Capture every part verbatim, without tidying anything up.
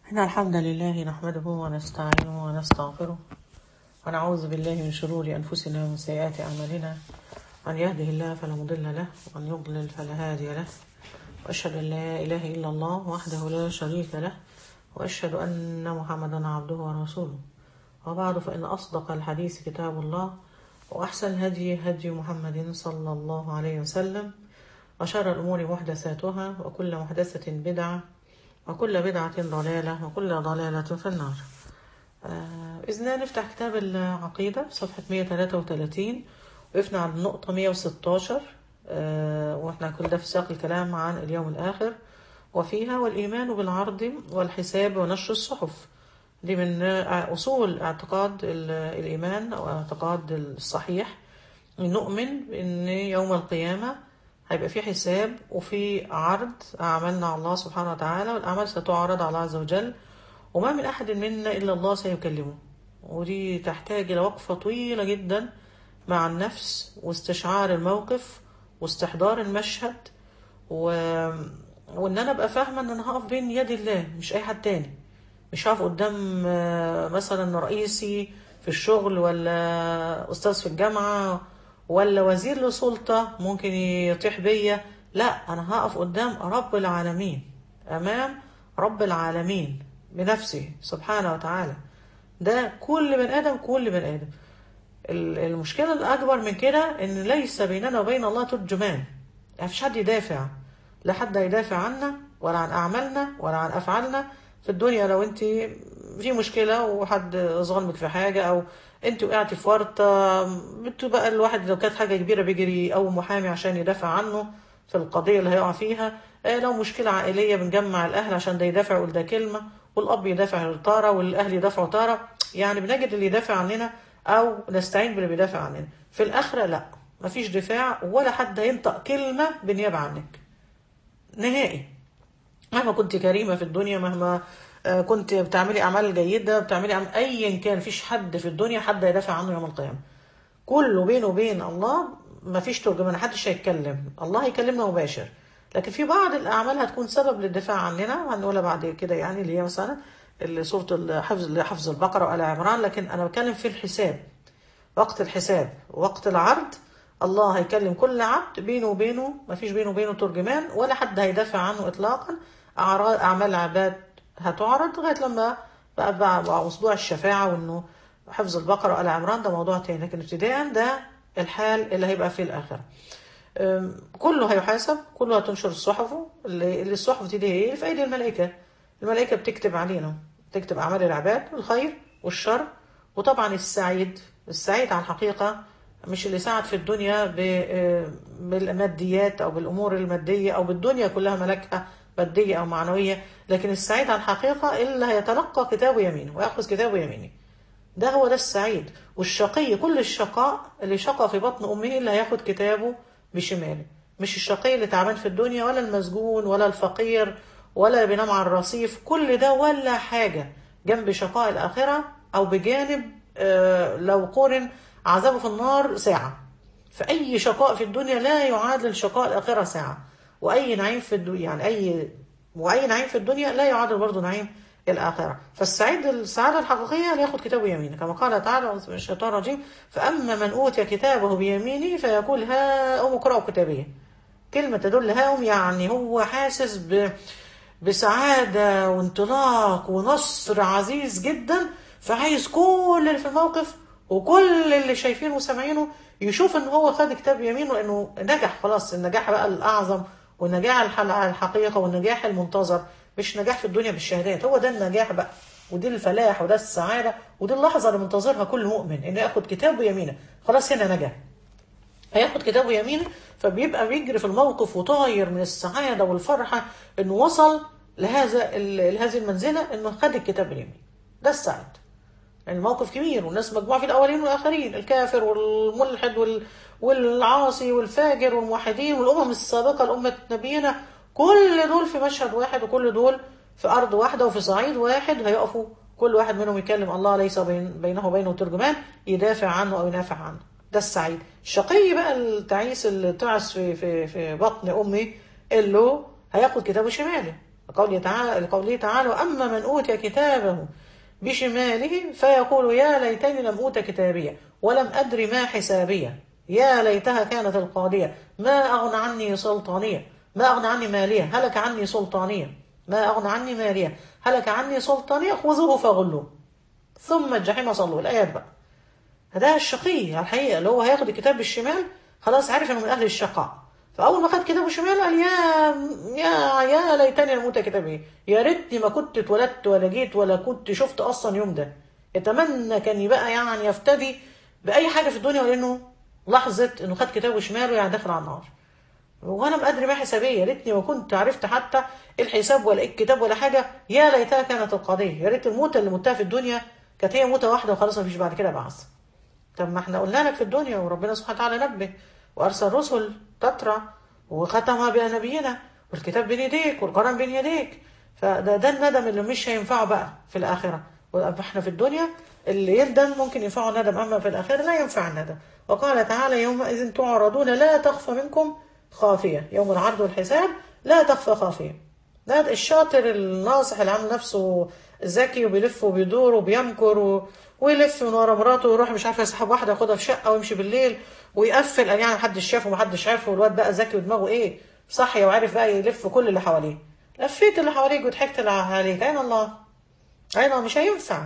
إن الحمد لله نحمده ونستعينه ونستغفره ونعوذ بالله من شرور أنفسنا ومن سيئات أعمالنا. من يهده الله فلا مضل له ومن يضلل فلا هادي له، وأشهد أن لا إله إلا الله وحده لا شريك له، وأشهد أن محمدا عبده ورسوله. وبعد، فإن أصدق الحديث كتاب الله، وأحسن الهدي هدي محمد صلى الله عليه وسلم، وشر الأمور محدثاتها، وكل محدثة بدعة، وكل بدعة ضلالة، وكل ضلالة في النار. آه، بإذن الله نفتح كتاب العقيدة صفحة مئة وثلاثة وثلاثين، وقفنا عند النقطة مئة وستة عشر. آه، وإحنا كل ده في سياق الكلام عن اليوم الآخر وفيها والإيمان بالعرض والحساب ونشر الصحف. دي من أصول اعتقاد الإيمان أو اعتقاد الصحيح. نؤمن بأن يوم القيامة هيبقى في حساب وفي عرض أعمالنا على الله سبحانه وتعالى، والأعمال ستعرض على الله عز وجل، وما من أحد منا إلا الله سيكلمه. ودي تحتاج إلى وقفة طويلة جدا مع النفس، واستشعار الموقف، واستحضار المشهد، و... وإن أنا أبقى فاهمة إن أنا هقف بين يدي الله، مش أي حد تاني. مش هقف قدام مثلا رئيسي في الشغل، ولا أستاذ في الجامعة، ولا وزير لسلطة ممكن يطيح بيا. لا، أنا هقف قدام رب العالمين، أمام رب العالمين بنفسه سبحانه وتعالى. ده كل بني آدم، كل بني آدم. المشكلة الأكبر من كده إن ليس بيننا وبين الله ترجمان. مفيش حد يدافع، لا حد يدافع عنا ولا عن أعمالنا ولا عن أفعالنا في الدنيا. لو أنت في مشكلة وحد ظلمك في حاجة، أو أنت وقعتي في ورطة، بتبقى الواحد لو كانت حاجة كبيرة بيجري أو محامي عشان يدافع عنه في القضية اللي هيقع فيها. لو مشكلة عائلية بنجمع الأهل عشان ده يدافع يقول ده كلمة، والأب يدافع تارة، والأهل يدافعوا تارة. يعني بنجد اللي يدافع عننا أو نستعين باللي بيدافع عننا. في الآخرة لا، مفيش دفاع، ولا حد هينطق كلمة بالنيابة عنك نهائي. مهما كنت كريمة في الدنيا، مهما كنت بتعملي أعمال جيدة، بتعملي أعمال أيا كان، فيش حد في الدنيا حد يدافع عنه يوم القيامة. كله بينه وبين الله، مفيش ترجمان، محدش هيتكلم، الله هيكلمنا مباشر. لكن في بعض الأعمال هتكون سبب للدفاع عننا، وهنقولها بعد كده، يعني اللي هي مثلا سورة الحفظ حفظ البقرة وآل عمران. لكن أنا بتكلم في الحساب، وقت الحساب، وقت العرض. الله هيكلم كل عبد بينه وبينه، مفيش بينه وبينه ترجمان، ولا حد هيدافع عنه إطلاقا. أعمال العباد هتعرض لغاية لما بقى, بقى, بقى موضوع الشفاعة، وإنه حفظ البقرة وآل عمران ده موضوع تاني. لكن ابتداء ده الحال اللي هيبقى فيه الآخر. كله هيحاسب، كله هتنشر الصحف. اللي الصحف دي, دي ايه؟ في ايدي الملائكة. الملائكة بتكتب علينا، بتكتب أعمال العباد، الخير والشر. وطبعا السعيد، السعيد على الحقيقة مش اللي ساعد في الدنيا بالماديات أو بالأمور المادية أو بالدنيا كلها ملكها مادية أو معنوية، لكن السعيد على الحقيقة اللي هيتلقى كتابه يمينه ويأخذ كتابه يمينه. ده هو ده السعيد. والشقي، كل الشقاء اللي شقى في بطن أمه اللي هياخد كتابه بشماله. مش الشقي اللي تعبان في الدنيا، ولا المسجون، ولا الفقير، ولا اللي بينام على الرصيف. كل ده ولا حاجة جنب شقاء الآخرة، أو بجانب آه لو قورن عذابه في النار ساعة. فأي شقاء في الدنيا لا يعادل شقاء الآخرة ساعة. وأي نعيم في الدنيا، يعني أي وأي نعيم في الدنيا لا يعادل برضه نعيم الآخرة. فالسعيد، السعادة الحقيقية اللي ياخد كتابه يمينه، كما قال تعالى من الشيطان الرجيم: فأما من أوتي كتابه بيمينه فيقول هاؤم اقرأوا كتابيه. كلمة تدل هاؤم، يعني هو حاسس ب... بسعادة وانطلاق ونصر عزيز جدا، فعايز كل اللي في الموقف وكل اللي شايفينه وسامعينه يشوف ان هو خد كتاب يمينه، لانه نجح خلاص. النجاح بقى الأعظم، والنجاح الحقيقة، والنجاح المنتظر، مش نجاح في الدنيا بالشهادات. هو ده النجاح بقى، ودي الفلاح، وده السعادة، ودي اللحظة اللي منتظرها كل مؤمن، انه ياخد كتابه يمينه. خلاص هنا نجح، هياخد كتابه يمينه، فبيبقى بيجري في الموقف وطاير من السعادة والفرحة انه وصل لهذا لهذه المنزلة، انه خد الكتاب اليمين. ده السعيد. يعني الموقف كبير، والناس مجموعة في الأولين والآخرين، الكافر والملحد وال... والعاصي والفاجر والموحدين، والأمم السابقة، الأمة نبينا، كل دول في مشهد واحد، وكل دول في أرض واحدة وفي صعيد واحد. هيقفوا كل واحد منهم يكلم الله، ليس بين بينه وبينه ترجمان يدافع عنه أو ينافع عنه. ده السعيد. الشقي بقى التعيس اللي تعس في في في بطن أمه، اللي هياخد كتابه شماله. لقوله تعالى لقوله تعالى وأما من أوتي كتابه بشماله فيقول يا ليتني لم أوت كتابيه ولم أدر ما حسابيه يا ليتها كانت القاضية ما أغنى عني سلطانية ما أغنى عني مالية هلك عني سلطانية ما أغنى عني مالية هلك عني سلطانية خذوه فغلوه ثم الجحيم صلوه. الآيات بقى. ده الشقي الحقيقة اللي هو هياخد الكتاب بالشمال خلاص عارف انه من اهل الشقاء. فاول ما خد كتابه بالشمال قال يا يا يا ليتني لم اوت كتابي يا ريتني ما كنت اتولدت ولا جيت ولا كنت شفت اصلا يوم ده. يتمنى كان يبقى يعني يفتدي باي حاجه في الدنيا لانه لحظه انه خد كتابه شماله يعني داخل على النار. وانا مقدر ما حسابيه يا ريتني ما كنت عرفت حتى الحساب ولا الكتاب ولا حاجه يا ليتها كانت القضيه يا ريت الموتة اللي متها في الدنيا كانت هي موتة واحده وخلاص ما فيش بعد كده بعث. طب ما احنا قلنا لك في الدنيا وربنا سبحانه وتعالى نبه وارسل رسل تترى وختمها بنبينا والكتاب بين يديك والقرآن بين يديك. فده ده الندم اللي مش هينفعه بقى في الآخرة. واحنا في الدنيا اللي يندم ممكن ينفعه الندم اما في الآخرة لا ينفع الندم. وقال تعالى يومئذ تعرضون لا تخفى منكم خافية يوم العرض والحساب لا تخفى خافية. ده الشاطر الناصح اللي عامل نفسه ذكي وبيلف وبيدور وبيمكر و... ويلف من ورا مراته ويروح مش عارف يسحب واحده ياخدها في شقه ويمشي بالليل ويقفل يعني محدش شافه ومحدش عارفه والواد بقى ذكي ودماغه ايه صحي وعارف بقى يلف كل اللي حواليه. لفيت اللي حواليك وضحكت اللي عليك اين الله؟ اين مش هينفع.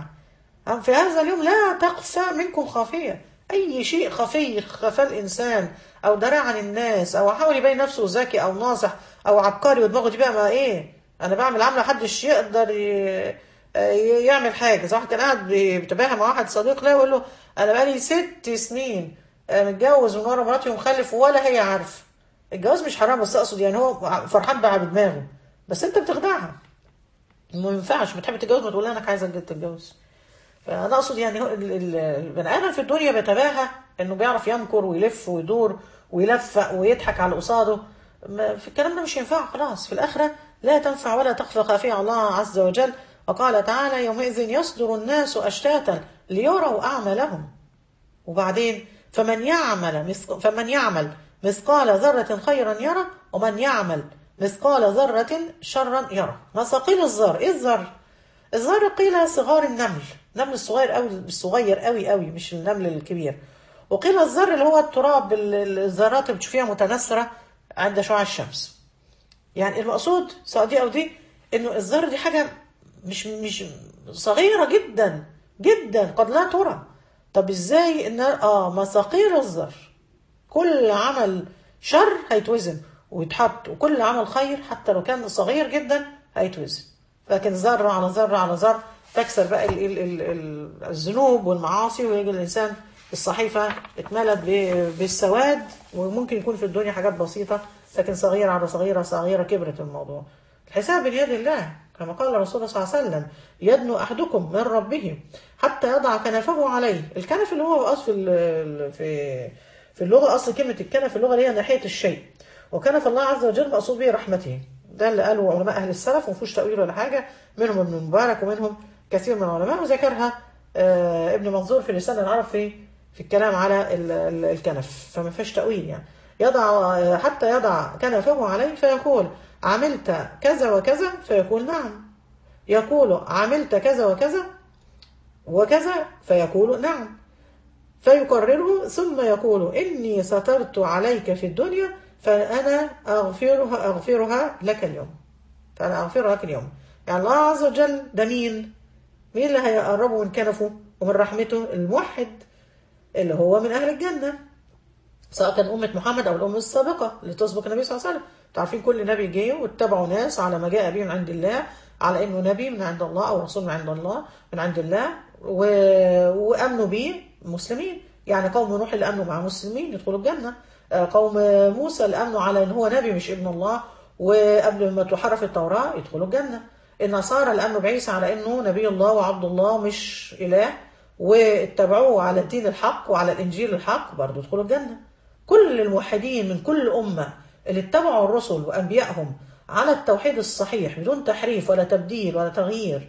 في هذا اليوم لا تخفى منكم خافيه. اي شيء خفي خفى الانسان او درى عن الناس او حاول يبين نفسه ذكي او ناصح او عبقري ودماغه دي بقى ما ايه انا بعمل عامله محدش يقدر ي... يعمل حاجه. صح كان قاعد بيتباهى مع واحد صديق له يقول له انا بقالي ست سنين متجوز من ورا مراتي ومخلف ولا هي عارف. الجواز مش حرام بس اقصد يعني هو فرحان بقى بدماغه بس انت بتخدعها. ما ينفعش بتحب تتجوز ما تقول لها انك عايزه تتجوز. فانا اقصد يعني هو البني ادم في الدنيا بيتباهى انه بيعرف يمكر ويلف ويدور ويلفق ويضحك على قصاده. في الكلام ده مش ينفع خلاص. في الاخره لا تنفع ولا تخفى خافيه الله عز وجل. وقال تعالى يومئذ يصدر الناس أشتاتا ليروا أعمالهم. وبعدين فمن يعمل مثق... فمن يعمل مثقال ذرة خيرا يرى ومن يعمل مثقال ذرة شرا يرى. مثاقيل الذر ايه الذر؟ الذر قيل صغار النمل النمل الصغير قوي الصغير قوي قوي مش النمل الكبير. وقيل الذر اللي هو التراب الذرات اللي بتشوفيها متناثرة عند شعاع الشمس. يعني المقصود سواء دي او دي انه الذر دي حاجة مش مش صغيرة جدا جدا قد لا ترى. طب ازاي ان اه مثاقيل الذر كل عمل شر هيتوزن ويتحط وكل عمل خير حتى لو كان صغير جدا هيتوزن. لكن ذرة على ذرة على ذرة تكسر بقى ال ال ال ال الذنوب والمعاصي ويجي الانسان الصحيفة اتملت بالسواد. وممكن يكون في الدنيا حاجات بسيطة لكن صغيرة على صغيرة صغيرة كبرت الموضوع. الحساب بيد الله كما قال الرسول صلى الله عليه وسلم يدنو أحدكم من ربه حتى يضع كنفه عليه. الكنف اللي هو أصل في في في اللغة أصل كلمة الكنف اللغة اللي هي ناحية الشيء. وكنف الله عز وجل مقصود به رحمته. ده اللي قاله علماء أهل السلف ومفيش تأويل ولا حاجة منهم ابن المبارك ومنهم كثير من العلماء وذكرها ابن منظور في لسان العرب في في الكلام على الكنف فما فيش تأويل. يعني يضع حتى يضع كنفه عليه فيقول عملت كذا وكذا فيقول نعم. يقول عملت كذا وكذا وكذا فيقول نعم. فيكرره ثم يقول إني سترت عليك في الدنيا فأنا أغفرها أغفرها لك اليوم فأنا أغفرها لك اليوم. يعني الله عز وجل ده مين؟ مين اللي هيقربه من كنفه ومن رحمته؟ الموحد اللي هو من أهل الجنة سواء كان أمة محمد أو الأمة السابقة اللي تسبق النبي صلى الله عليه وسلم. تعرفين كل نبي جه واتبعوا ناس على ما جاء به من عند الله على إنه نبي من عند الله أو رسول من عند الله من عند الله و... وأمنوا به مسلمين. يعني قوم نوح اللي أمنوا مع مسلمين يدخلوا الجنة. قوم موسى اللي أمنوا على إن هو نبي مش ابن الله وقبل ما تحرف التوراة يدخلوا الجنة. النصارى اللي أمنوا بعيسى على إنه نبي الله وعبد الله مش إله واتبعوه على الدين الحق وعلى الإنجيل الحق برضو يدخلوا الجنة. كل الموحدين من كل أمة اللي اتبعوا الرسل وأنبيائهم على التوحيد الصحيح بدون تحريف ولا تبديل ولا تغيير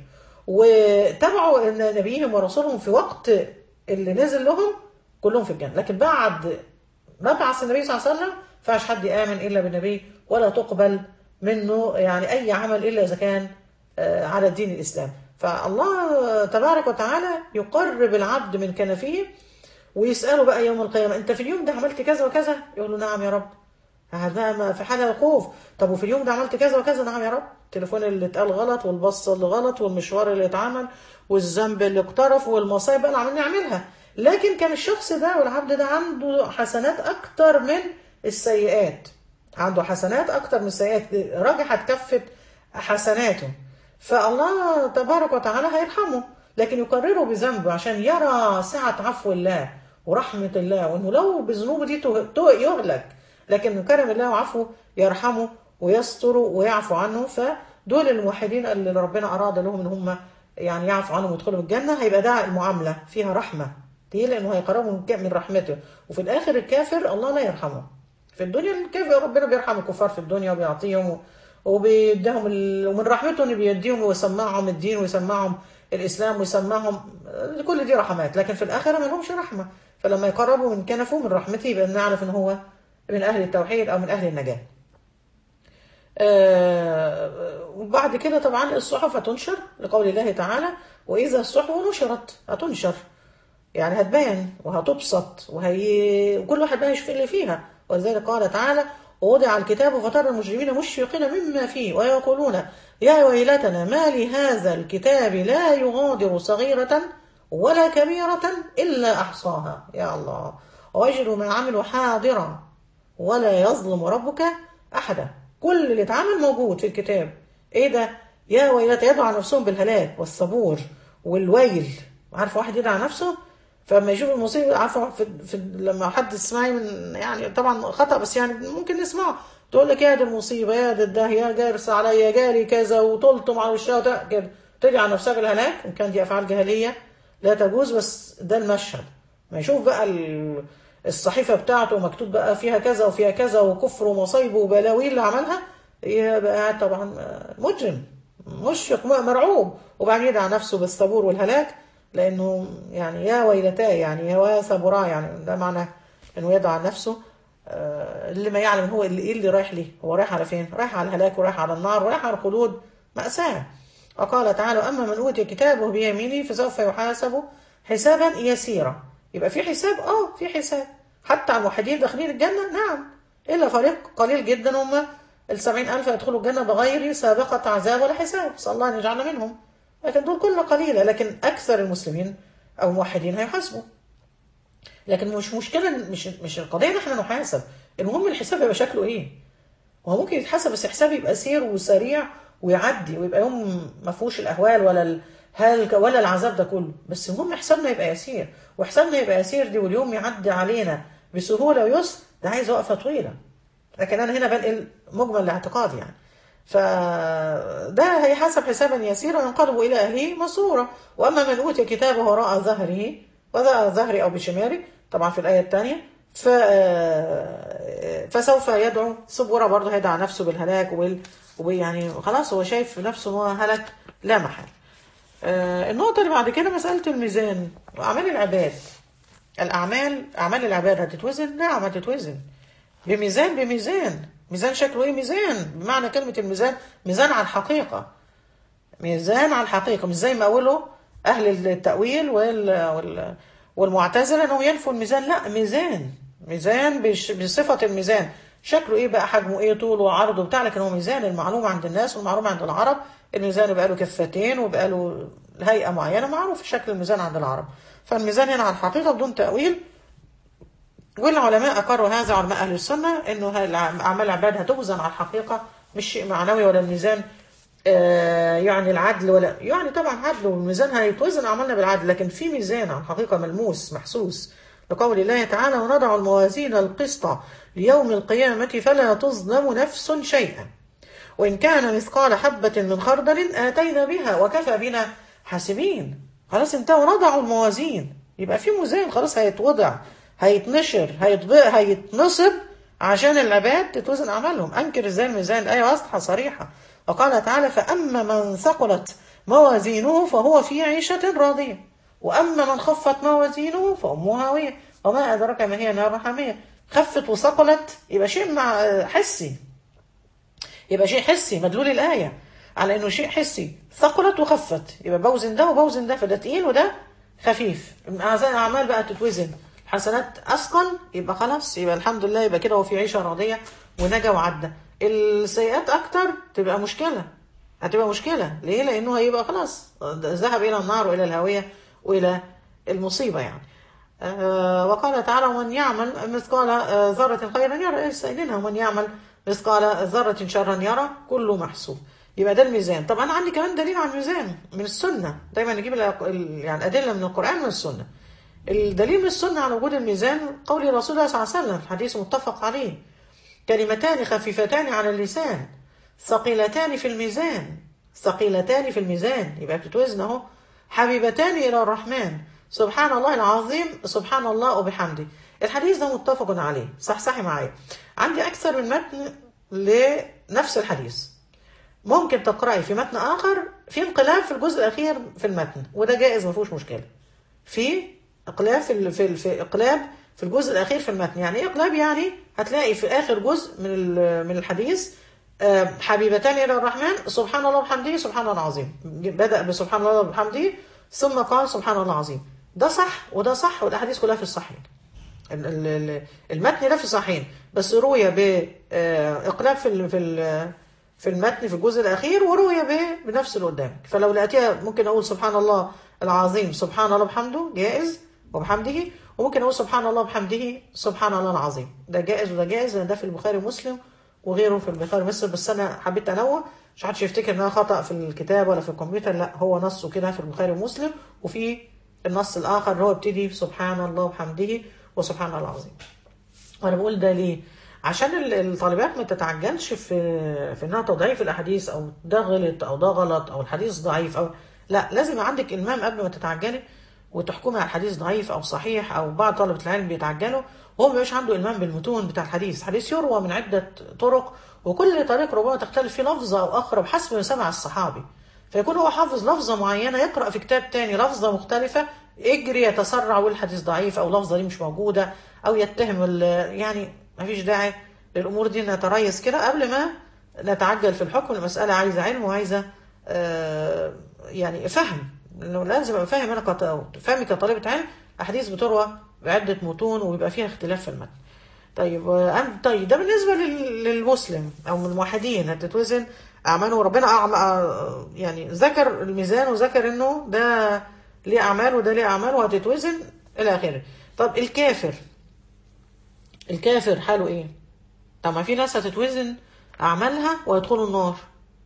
وتبعوا نبيهم ورسولهم في وقت اللي نزل لهم كلهم في الجنة. لكن بعد ما بعث النبي صلى الله عليه وسلم فاش حد يآمن إلا بالنبي ولا تقبل منه يعني أي عمل إلا إذا كان على دين الإسلام. فالله تبارك وتعالى يقرب العبد من كنفه ويسأله بقى يوم القيامة: أنت في اليوم ده عملت كذا وكذا؟ يقول له: نعم يا رب. هذا في حالة الخوف. طب وفي اليوم ده عملت كذا وكذا؟ نعم يا رب. التليفون اللي اتقال غلط، والبص اللي غلط، والمشوار اللي اتعمل، والذنب اللي اقترف، والمصايب اللي عملنا نعملها. لكن كان الشخص ده والعبد ده عنده حسنات أكتر من السيئات، عنده حسنات أكتر من السيئات، رجحت كفة حسناته، فالله تبارك وتعالى هيرحمه، لكن يكرره بذنبه عشان يرى سعة عفو الله ورحمة الله، وانه لو بذنوبه دي يهلك، لكن كرم الله وعفوه يرحمه ويستره ويعفو عنه. فدول الموحدين اللي ربنا أراد لهم ان هم يعني يعفو عنهم ويدخلوا الجنة، هيبقى ده المعاملة فيها رحمة ليه؟ لأنه هيقربهم من رحمته. وفي الآخر الكافر الله لا يرحمه. في الدنيا الكافر ربنا بيرحم الكفار في الدنيا وبيعطيهم وبيديهم ال... ومن رحمته انه بيديهم ويسمعهم الدين ويسمعهم الاسلام ويسمعهم كل دي رحمات، لكن في الاخره ما لهمش رحمه. فلما يقربوا من كنفه من رحمته يبقى نعرف ان هو من اهل التوحيد او من اهل النجاه. آه وبعد كده طبعا الصحف هتنشر لقول الله تعالى: واذا الصحف نشرت. هتنشر يعني هتبان وهتبسط، وهي وكل واحد بقى يشوف اللي فيها. ولذلك قال تعالى: ووضع الكتاب فترى المجرمين مشفقين مما فيه ويقولون يا ويلتنا ما لهذا الكتاب لا يغادر صغيرة ولا كبيرة إلا أحصاها. يا الله. ووجدوا ما عملوا حاضرا ولا يظلم ربك أحدا. كل اللي اتعمل موجود في الكتاب. ايه ده؟ يا ويلتى، يدعو نفسهم بالهلاك والصبور والويل. عارف واحد يدعى نفسه فلما يشوف المصيبه، عارفه في, في لما حد تسمعي من يعني طبعا خطا بس يعني ممكن نسمعه، تقول لك يا دي المصيبه، يا دي الدهيه، يا جارس عليا، جاري كذا، وطلتم على وشها كده، تدعي نفسها بالهلاك. ان كان دي افعال جاهليه لا تجوز، بس ده المشهد. ما يشوف بقى الصحيفه بتاعته مكتوب بقى فيها كذا وفيها كذا وكفر ومصايب وبلاوي اللي عملها، يبقى طبعا مجرم مشفق مرعوب، وبعدين يدعى نفسه بالصبور والهلاك، لانه يعني يا ويلتاه يعني يا ثبوراه، يعني ده معنى انه يدعى نفسه اللي ما يعلم هو اللي ايه اللي رايح ليه، هو رايح على فين؟ رايح على الهلاك ورايح على النار ورايح على الخلود، مأساة. وقال تعالى: اما من اوتي كتابه بيمينه فسوف يحاسب حسابا يسيرا. يبقى في حساب، اه في حساب حتى على الموحدين داخلين الجنه، نعم، الا فريق قليل جدا هم السبعين ألف يدخلوا الجنه بغير سابقه عذاب ولا حساب، نسال الله ان يجعلنا منهم. لكن دول كلها قليله، لكن اكثر المسلمين او الموحدين هيحاسبوا. لكن مش مشكله، مش مش القضيه ان احنا نحاسب، المهم الحساب يبقى شكله ايه. هو ممكن يتحسب بس الحساب يبقى سير وسريع ويعدي ويبقى يوم ما فيهوش الاهوال ولا الهلك ولا العذاب ده كله، بس المهم حسابنا يبقى يسير، وحسابنا يبقى يسير دي واليوم يعدي علينا بسهوله ويسر، ده عايز وقفه طويله. لكن انا هنا بنقل مجمل الاعتقاد يعني. فده هيحاسب حسابا يسيرا ينقلب الى اهله مسرورا. واما من اوتي كتابه وراء ظهره، وراء ظهره او بشماله طبعا في الايه الثانيه، ف فسوف يدعو صبورا، برضه هيدعى نفسه بالهلاك وبال ويعني خلاص هو شايف نفسه ان هو هلك لا محل. النقطه اللي بعد كده مساله الميزان واعمال العباد. الاعمال اعمال العباد هتتوزن؟ نعم هتتوزن بميزان. بميزان ميزان شكله ايه؟ ميزان بمعنى كلمه الميزان، ميزان على الحقيقه، ميزان على الحقيقه، مش زي ما قالوا اهل التاويل وال... وال... والمعتزله انهم ينفوا الميزان، لا، ميزان ميزان بش... بصفه الميزان. شكله ايه بقى؟ حجمه ايه؟ طوله وعرضه بتاع، لكن هو ميزان المعلوم عند الناس والمعلوم عند العرب. الميزان يبقى له كفتين ويبقى له هيئه معينه، معروف شكل الميزان عند العرب. فالميزان هنا على الحقيقه بدون تاويل. والعلماء أقروا هذا، علماء أهل السنة، إنه أعمال العباد هتوزن على الحقيقة، مش شيء معنوي ولا الميزان آه يعني العدل، ولا يعني طبعا عدل والميزان هيتوزن أعمالنا بالعدل، لكن في ميزان على الحقيقة ملموس محسوس، لقول الله تعالى: ونضع الموازين القسط ليوم القيامة فلا تظلم نفس شيئا وإن كان مثقال حبة من خردل آتينا بها وكفى بنا حاسبين. خلاص انتهوا، نضعوا الموازين، يبقى في ميزان خلاص هيتوضع، هيتنشر، هيتنصب عشان العباد تتوزن أعمالهم. أنكر ازاي الميزان؟ الآية واضحة صريحة. وقال تعالى: فأما من ثقلت موازينه فهو في عيشة راضية وأما من خفت موازينه فأمه هاوية وما أدرك ما هي نار حامية. خفت وثقلت يبقى شيء مع حسي، يبقى شيء حسي مدلول الآية على انه شيء حسي، ثقلت وخفت، يبقى بوزن ده وبوزن ده، فده تقيل وده خفيف. الاعمال بقى تتوزن، حسنات اثقل، يبقى خلاص، يبقى الحمد لله، يبقى كده هو في عيشه راضيه ونجا وعدى. السيئات اكتر تبقى مشكله، هتبقى مشكله. ليه؟ لانه هيبقى خلاص ذهب الى النار والى الهاويه والى المصيبه يعني. آه وقال تعالى: ومن يعمل مثقال آه ذرة خيرا يرى، سائلينها: ومن يعمل مثقال ذرة شرا يرى، كله محسوب. يبقى ده الميزان. طب انا عندي كمان دليل على الميزان من السنه، دايما نجيب يعني ادله من القران ومن السنه. الدليل من السنه على وجود الميزان قول رسول الله صلى الله عليه وسلم، حديث متفق عليه: كلمتان خفيفتان على اللسان ثقيلتان في الميزان، ثقيلتان في الميزان، يبقى بتتوزن اهو، حبيبتان الى الرحمن، سبحان الله العظيم، سبحان الله وبحمده. الحديث ده متفق عليه، صحصحي معايا. عندي اكثر من متن لنفس الحديث، ممكن تقرأي في متن آخر في انقلاب في الجزء الأخير في المتن، وده جائز ما فيهوش مشكلة. في اقلاب في في, في اقلاب في الجزء الأخير في المتن. يعني ايه اقلاب؟ يعني هتلاقي في آخر جزء من من الحديث: حبيبتان إلى الرحمن، سبحان الله وبحمده، سبحان الله العظيم. بدأ بسبحان الله وبحمده ثم قال سبحان الله العظيم. ده صح وده صح، والأحاديث كلها في الصحيح. المتن ده في الصحيحين، بس روي بإقلاب في في في المتن في الجزء الأخير، وروي بنفس اللي قدامك. فلو لقيتيها ممكن أقول سبحان الله العظيم سبحان الله بحمده، جائز، وبحمده، وممكن أقول سبحان الله بحمده سبحان الله العظيم، ده جائز وده جائز، لأن ده في البخاري ومسلم وغيره في البخاري ومسلم. بس أنا حبيت أنوه مش حدش يفتكر إنها خطأ في الكتاب ولا في الكمبيوتر، لا، هو نصه كده في البخاري ومسلم، وفي النص الآخر اللي هو بيبتدي سبحان الله وبحمده وسبحان الله العظيم. وأنا بقول ده ليه؟ عشان الطالبات ما تتعجلش في في انها تضعيف الاحاديث، او ده غلط او ده غلط او الحديث ضعيف، او لا، لازم عندك المام قبل ما تتعجلي وتحكمي على الحديث ضعيف او صحيح. او بعض طلبه العلم بيتعجلوا وهو ما بيبقاش عنده المام بالمتون بتاع الحديث. الحديث يروى من عده طرق، وكل طريق ربما تختلف فيه لفظه او اخرى بحسب ما سمع الصحابي، فيكون هو حافظ لفظه معينه، يقرا في كتاب تاني لفظه مختلفه، يجري يتسرع والحديث ضعيف او لفظه دي مش موجوده، او يتهم يعني. ما فيش داعي للأمور دي، نتريث كده قبل ما نتعجل في الحكم. المسألة عايزة علم وعايزة آه يعني فهم، إنه لازم أبقى فاهم. أنا فهمي كطالبة علم أحاديث بتروى بعدة متون ويبقى فيها اختلاف في المتن. طيب آه طيب ده بالنسبة للمسلم أو من الموحدين، هتتوزن أعماله. وربنا آه يعني ذكر الميزان وذكر إنه ده ليه أعمال وده ليه أعمال وهتتوزن إلى آخره. طب الكافر، الكافر حاله إيه؟ طب ما في ناس هتتوزن أعمالها ويدخلوا النار.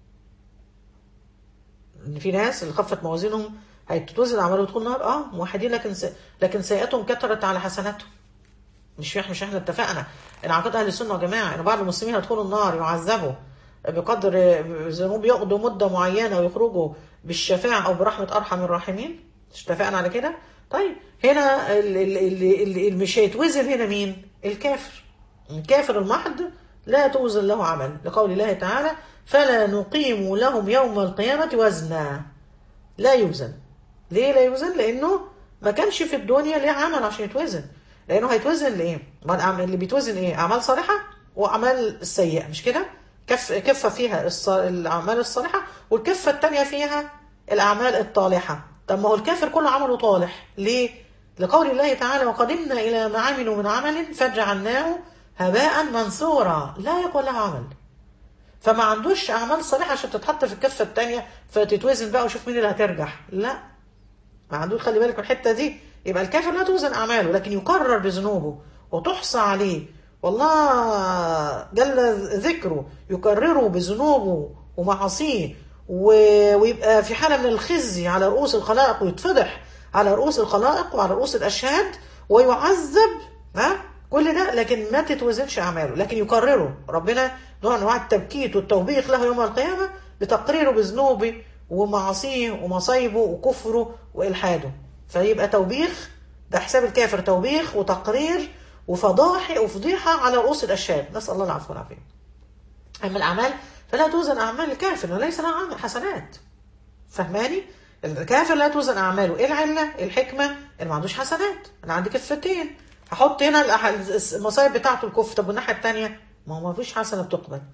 في ناس اللي خفت موازينهم هيتوزن أعمالهم ويدخلوا النار، اه موحدين، لكن س... لكن سيئاتهم كترت على حسناتهم. مش مش احنا اتفقنا ان عقيدة أهل السنة والجماعة ان بعض المسلمين هيدخلوا النار يعذبوا بقدر ذنوب، يقضوا مدة معينة ويخرجوا بالشفاعة أو برحمة أرحم الراحمين. مش اتفقنا على كده؟ طيب هنا اللي, اللي, اللي مش هيتوزن هنا مين؟ الكافر. الكافر المحض لا توزن له عمل، لقول الله تعالى: فلا نقيم لهم يوم القيامة وزنا. لا يوزن. ليه لا يوزن؟ لأنه ما كانش في الدنيا ليه عمل عشان يتوزن. لأنه هيتوزن لإيه؟ اللي بيتوزن إيه؟ أعمال صالحة وأعمال السيئة، مش كده؟ كف كفة فيها الأعمال الصالحة، والكفة التانية فيها الأعمال الطالحة. طب ما هو الكافر كل عمله طالح، ليه؟ لقول الله تعالى: وقدمنا إلى ما عملوا من عمل فجعلناه هباء منثورا، لا يقول لها عمل. فما عندوش أعمال صالحة عشان تتحط في الكفة التانية فتتوزن بقى وشوف مين اللي هترجح، لا، ما عندوش. خلي بالك من الحتة دي. يبقى الكافر لا توزن أعماله، لكن يقرر بذنوبه وتحصى عليه، والله جل ذكره يكرره بذنوبه ومعاصيه، ويبقى في حالة من الخزي على رؤوس الخلائق، ويتفضح على رؤوس الخلائق وعلى رؤوس الأشهاد ويعذب، ها كل ده، لكن ما تتوزنش أعماله، لكن يكرره ربنا نوع أنواع التبكيت والتوبيخ له يوم القيامة بتقريره بذنوبه ومعاصيه ومصايبه وكفره وإلحاده. فيبقى توبيخ، ده حساب الكافر، توبيخ وتقرير وفضاحة وفضيحة على رؤوس الأشهاد، نسأل الله العفو والعافية. أما الأعمال فلا توزن أعمال الكافر، وليس لها عمل حسنات. فهماني؟ الكافر لا توزن أعماله. إيه العلة؟ الحكمة اللي ما عندوش حسنات. أنا عندي كفتين، هحط هنا المصايب بتاعته الكف، طب والناحية التانية ما هو ما فيش حسنة بتقبل.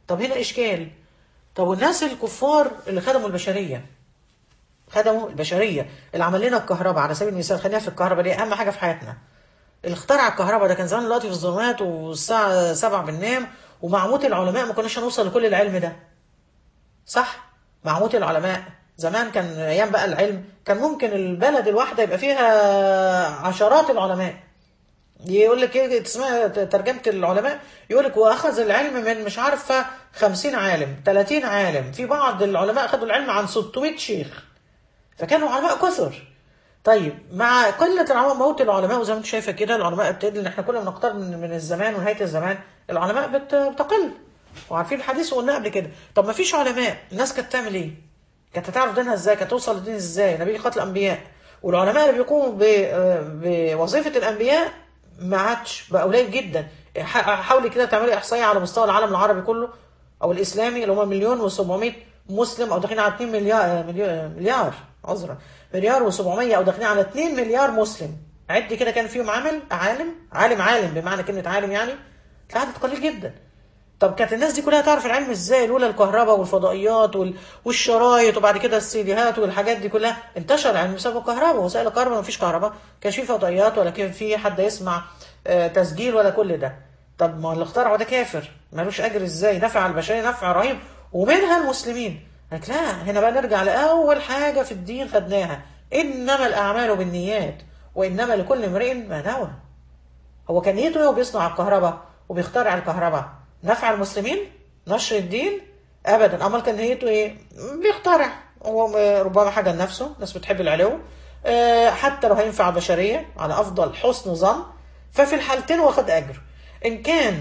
طب هنا اشكال. طب والناس الكفار اللي خدموا البشريه، خدموا البشريه، اللي عمل لنا الكهرباء على سبيل المثال، خلينا في الكهرباء دي اهم حاجه في حياتنا. اللي اخترع الكهرباء ده كان زمان دلوقتي في الظلمات والساعه سبعة بننام، ومع موت العلماء ما كناش هنوصل لكل العلم ده. صح؟ مع موت العلماء زمان، كان ايام بقى العلم كان ممكن البلد الواحده يبقى فيها عشرات العلماء. يقول لك ايه، تسمع ترجمه العلماء، يقول لك واخذ العلم من مش عارفه خمسين عالم، ثلاثين عالم، في بعض العلماء اخذوا العلم عن ستمائة شيخ، فكانوا علماء كثر. طيب مع قله العلماء، موت العلماء، وزي ما انت شايفه كده العلماء بتقل، ان احنا كل ما نقترب من من الزمان ونهايه الزمان العلماء بت- بتقل. وعارفين الحديث وقلنا قبل كده. طب ما فيش علماء، الناس كانت تعمل ايه؟ كانت هتعرف دينها ازاي؟ كانت توصل للدين ازاي؟ نبي قتل الانبياء. والعلماء اللي بيقوموا ب- بوظيفه الانبياء ما عادش، بقى قليل جدا. ح- حاولي كده تعملي احصائيه على مستوى العالم العربي كله او الاسلامي، اللي هم مليون و700 مسلم، او داخلين على اتنين مليار مليار, مليار عذرا مليار و700، او داخلين على اتنين مليار مسلم. عد كده كان فيهم عامل عالم عالم عالم بمعنى كلمه عالم، يعني تلاقي عدد قليل جدا. طب كانت الناس دي كلها تعرف العلم ازاي؟ لولا الكهرباء والفضائيات وال... والشرايط، وبعد كده السيديهات والحاجات دي كلها، انتشر العلم بسبب الكهرباء. وسائل الكهرباء، ما فيش كهرباء كانش في فضائيات، ولا كان في حد يسمع آه، تسجيل، ولا كل ده. طب ما اللي اخترعه ده كافر، ملوش اجر ازاي؟ نفع البشريه نفع رهيب، ومنها المسلمين. قالك لا، هنا بقى نرجع لاول حاجه في الدين خدناها: انما الاعمال بالنيات وانما لكل امرئ ما نوى. هو كان نيته ايه وبيصنع الكهرباء وبيخترع الكهرباء؟ نفع المسلمين؟ نشر الدين؟ ابدا. امال كان نيته ايه؟ بيخترع هو ربما حاجه لنفسه، ناس بتحب العلو، آه، حتى لو هينفع البشريه على افضل حسن ظن، ففي الحالتين واخد اجر. ان كان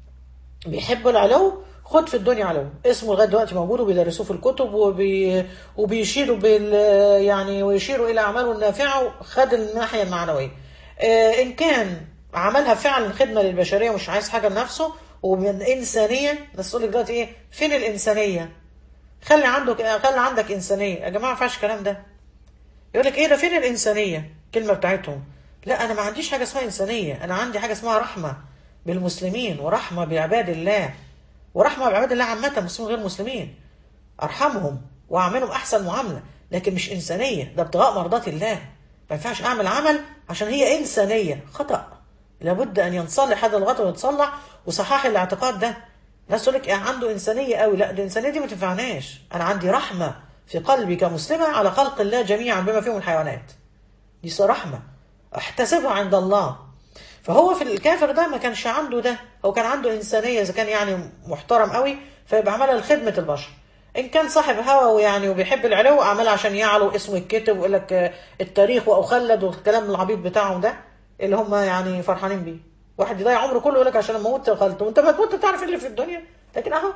بيحب العلو، خد في الدنيا علو، اسمه لغايه دلوقتي موجود وبيدرسوه في الكتب، وبي... وبيشيروا بال يعني ويشيروا الى اعماله النافعه، خد الناحيه المعنويه. آه، ان كان عملها فعلا خدمه للبشريه ومش عايز حاجه لنفسه، ومن انسانيه، بس تقول لك دلوقتي ايه؟ فين الانسانيه؟ خلي عندك خلي عندك انسانيه يا جماعه، ما ينفعش الكلام ده. يقول لك ايه ده؟ فين الانسانيه؟ الكلمه بتاعتهم. لا، انا ما عنديش حاجه اسمها انسانيه، انا عندي حاجه اسمها رحمه بالمسلمين، ورحمه بعباد الله، ورحمه بعباد الله عامه، مسلمين غير مسلمين، ارحمهم واعملهم احسن معامله. لكن مش انسانيه، ده ابتغاء مرضات الله. ما ينفعش اعمل عمل عشان هي انسانيه، خطا. لابد ان ينصلح هذا الغلط ويتصلح، وصحاح الاعتقاد ده. ناس تقول لك عنده انسانيه قوي، لا، الانسانيه دي ما تنفعناش. انا عندي رحمه في قلبي كمسلمه على خلق الله جميعا بما فيهم الحيوانات، دي رحمه احتسبها عند الله. فهو في الكافر ده ما كانش عنده ده، هو كان عنده انسانيه، اذا كان يعني محترم قوي فيبقى عملها لخدمه البشر. ان كان صاحب هوى ويعني وبيحب العلو، عملها عشان يعلو اسمه يتكتب ويقول لك التاريخ واخلد والكلام العبيط بتاعهم ده، اللي هم يعني فرحانين بيه. واحد يضيع عمره كله يقول لك عشان لما اموت خلته، وانت ما تموت تعرف اللي في الدنيا. لكن اهو.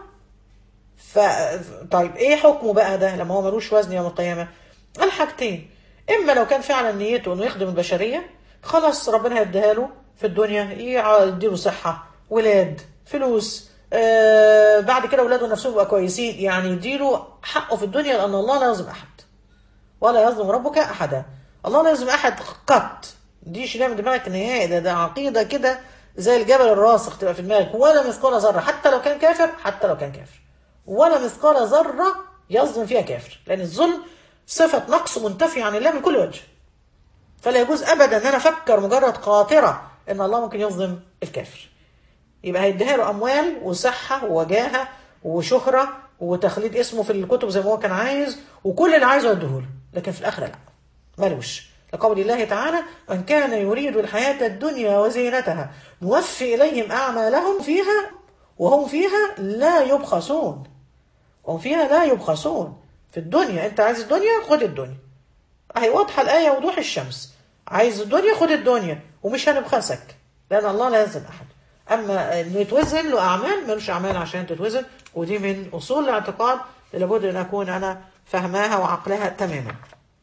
ف طيب ايه حكمه بقى ده لما هو ملوش وزن يوم القيامه؟ الحاجتين: اما لو كان فعلا نيته انه يخدم البشريه، خلاص ربنا هيديها له في الدنيا، يديله صحه، ولاد، فلوس، آه بعد كده اولاده نفسهم يبقى كويسين، يعني يديله حقه في الدنيا، لان الله لا يظلم احد ولا يظلم ربك احدا. الله لا يظلم احد قط، دي شيلها من دماغك نهائي. ده, ده عقيده كده زي الجبل الراسخ تبقى في دماغك، ولا مثقال ذره، حتى لو كان كافر، حتى لو كان كافر ولا مثقال ذره يظلم فيها كافر، لان الظلم صفه نقص منتفي عن الله من كل وجه. فلا يجوز ابدا ان انا افكر مجرد قاطره ان الله ممكن يظلم الكافر. يبقى هيديها له اموال وصحه ووجاهه وشهره وتخليد اسمه في الكتب زي ما هو كان عايز، وكل اللي عايزه يديه له، لكن في الاخره لا، ملوش. لقول الله تعالى: من كان يريد الحياه الدنيا وزينتها نوفي اليهم اعمالهم فيها وهم فيها لا يبخسون. وهم فيها لا يبخسون. في الدنيا انت عايز الدنيا، خد الدنيا، اهي واضحه الايه وضوح الشمس. عايز الدنيا، خد الدنيا، ومش هنبخسك، لان الله لا يظلم احد. اما انه يتوزن له اعمال، ملوش اعمال عشان تتوزن، ودي من اصول الاعتقاد اللي لابد ان اكون انا فهماها وعقلها تماما.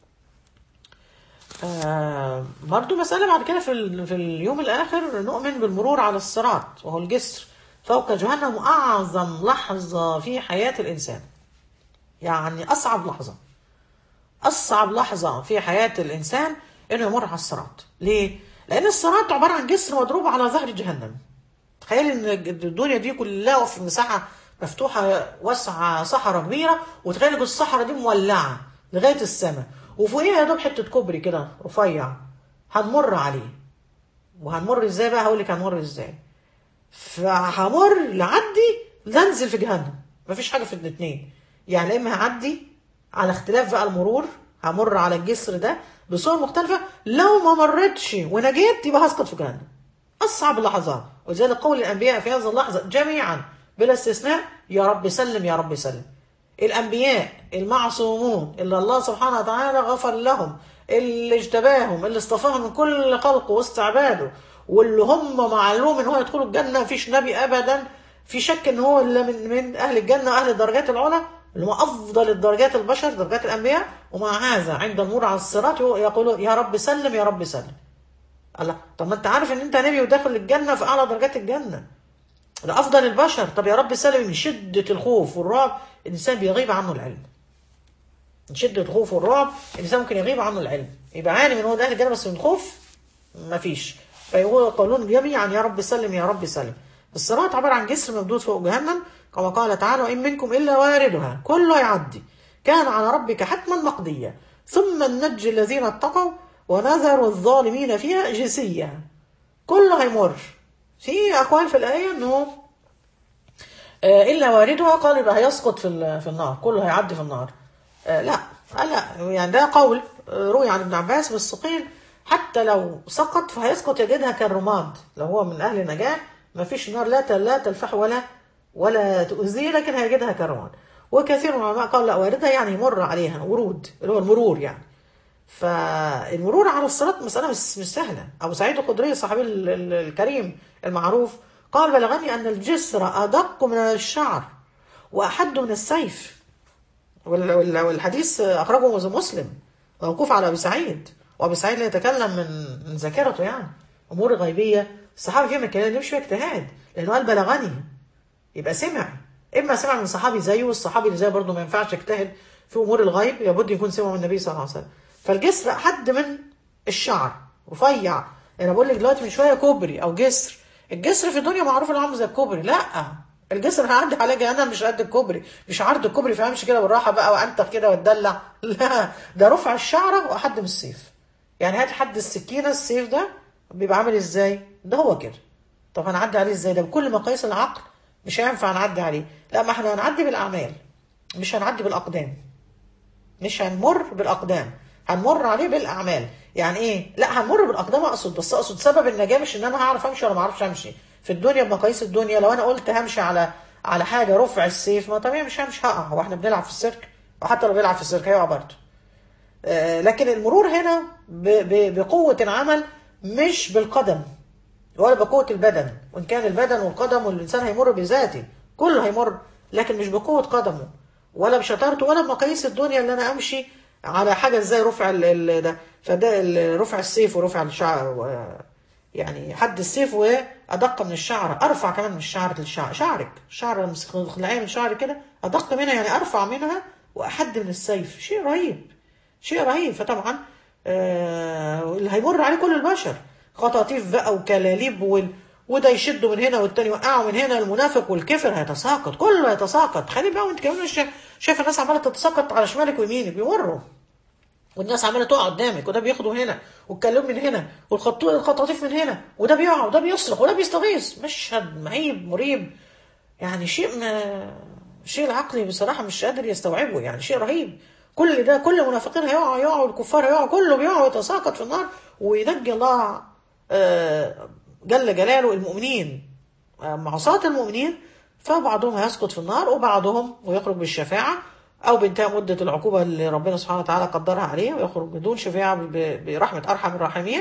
آه برضو مسألة بعد كده في, ال... في اليوم الآخر نؤمن بالمرور على الصراط، وهو الجسر فوق جهنم، أعظم لحظة في حياة الإنسان. يعني أصعب لحظة أصعب لحظة في حياة الإنسان إنه يمر على الصراط. ليه؟ لأن الصراط عبارة عن جسر مضروب على ظهر جهنم. تخيل إن الدنيا دي كلها في مساحة مفتوحه واسعه صحراء كبيره، وتخيل الصحراء دي مولعه لغايه السماء، وفوقيها يا دوب حته كوبري كده رفيع هنمر عليه. وهنمر ازاي بقى؟ هقول لك هنمر ازاي. فهمر لعدي لانزل في جهنم، مفيش حاجه في الاثنين. يعني اما هعدي على اختلاف بقى المرور، همر على الجسر ده بصور مختلفه، لو ما مرتش ونجيت يبقى هسقط في جهنم. اصعب اللحظات، ولذلك قول الانبياء في هذه اللحظه جميعا بلا استثناء: يا رب سلم يا رب سلم. الانبياء المعصومون اللي الله سبحانه وتعالى غفر لهم، اللي اجتباهم، اللي اصطفاهم من كل خلقه واستعباده، واللي هم معلوم ان هو يدخلوا الجنه، مفيش نبي ابدا في شك ان هو اللي من من اهل الجنه واهل الدرجات العلى، اللي هم افضل الدرجات البشر، درجات الانبياء. ومع هذا عند المرور على الصراط يقولوا يا رب سلم يا رب سلم. الله، طب ما انت عارف ان انت نبي وداخل الجنه في اعلى درجات الجنه، ده افضل البشر، طب يا رب سلم. من شده الخوف والرعب الانسان بيغيب عنه العلم. من شده الخوف والرعب الانسان ممكن يغيب عنه العلم، يبقى عاني من هو داخل الجنه بس من خوف مفيش. فيقولون جميعا يا رب سلم يا رب سلم. الصراط عباره عن جسر ممدود فوق جهنم، كما قال تعالى: وان منكم الا واردها كله يعدي كان على ربك حتما مقضيا ثم ننجي الذين اتقوا ونذر الظالمين فيها جثيا. كله هيمر. في اقوال في الايه انه الا واردها، قال يبقى هيسقط في في النار، كله هيعدي في النار. لا لا، يعني ده قول روي عن ابن عباس، بس قيل حتى لو سقط فهيسقط يجدها كالرماد. لو هو من اهل النجاه ما فيش نار لا لا تلفح ولا ولا تؤذيه، لكن هيجدها كالرماد. وكثير من العلماء قال لا واردها يعني يمر عليها، ورود اللي هو المرور يعني. فالمرور على الصراط مسألة مش مش سهلة. أبو سعيد الخدري الصحابي الكريم المعروف قال: بلغني أن الجسر أدق من الشعر وأحد من السيف. والحديث أخرجه مسلم موقوف على أبي سعيد، وأبي سعيد لا يتكلم من من ذاكرته، يعني أمور غيبية الصحابي فيها ما يتكلمش فيها اجتهاد، لأنه قال بلغني يبقى سمع. إما سمع من صحابي زيه، والصحابي اللي زيه برضه ما ينفعش يجتهد في أمور الغيب، لابد يكون سمع من النبي صلى الله عليه وسلم. فالجسر حد من الشعر رفيع. انا بقول لك دلوقتي من شويه كوبري او جسر. الجسر في الدنيا معروف انه عامل زي الكوبري، لا الجسر هيعدي عليه جهنم مش قد الكوبري، مش عرض الكوبري فهمش كده بالراحه بقى وانتخ كده واتدلع، لا ده رفع الشعره واحد من السيف. يعني هات حد السكينه، السيف ده بيبقى عامل ازاي؟ ده هو كده. طب هنعدي عليه ازاي؟ ده بكل مقاييس العقل مش هينفع نعدي عليه. لا، ما احنا هنعدي بالاعمال، مش هنعدي بالاقدام، مش هنمر بالاقدام، هنمر عليه بالاعمال. يعني ايه؟ لا هنمر بالاقدام اقصد، بس اقصد سبب النجاه مش ان انا هعرف امشي ولا ما اعرفش امشي. في الدنيا بمقاييس الدنيا لو انا قلت همشي على على حاجه رفع السيف، ما طبيعي مش همشي، هقع. هو احنا بنلعب في السيرك؟ وحتى لو بيلعب في السيرك هيقع برضه. آه لكن المرور هنا ب ب بقوه العمل، مش بالقدم ولا بقوه البدن. وان كان البدن والقدم والانسان هيمر بذاته، كله هيمر، لكن مش بقوه قدمه ولا بشطارته ولا بمقاييس الدنيا اللي انا امشي على حاجه ازاي رفع ال ده. فده رفع السيف ورفع الشعر، يعني حد السيف وادق من الشعر، ارفع كمان من الشعر للشعر. شعرك شعر خلعيه من شعري كده ادق منها، يعني ارفع منها واحد من السيف. شيء رهيب، شيء رهيب. فطبعا آه اللي هيمر عليه كل البشر خطاطيف بقى وكلاليب وال وده يشده من هنا والتاني يوقعه من هنا. المنافق والكفر هيتساقط، كله هيتساقط. خلي بقى وانت كمان مش شايف الناس عماله تتساقط على شمالك ويمينك، بيمروا والناس عماله تقع قدامك، وده بياخده هنا والكلام من هنا والخطاطيف من هنا، وده بيقع وده بيصرخ وده بيستغيث. مشهد مهيب مريب، يعني شيء ما شيء العقل بصراحه مش قادر يستوعبه، يعني شيء رهيب. كل ده كل المنافقين هيقعوا يقعوا والكفار هيقعوا، كله بيقع ويتساقط في النار، وينجي الله جل جلاله المؤمنين. معصاة المؤمنين فبعضهم هيسقط في النار وبعضهم ويخرج بالشفاعة، أو بانتهاء مدة العقوبة اللي ربنا سبحانه وتعالى قدرها عليه، ويخرج بدون شفاعة برحمة أرحم الراحمين،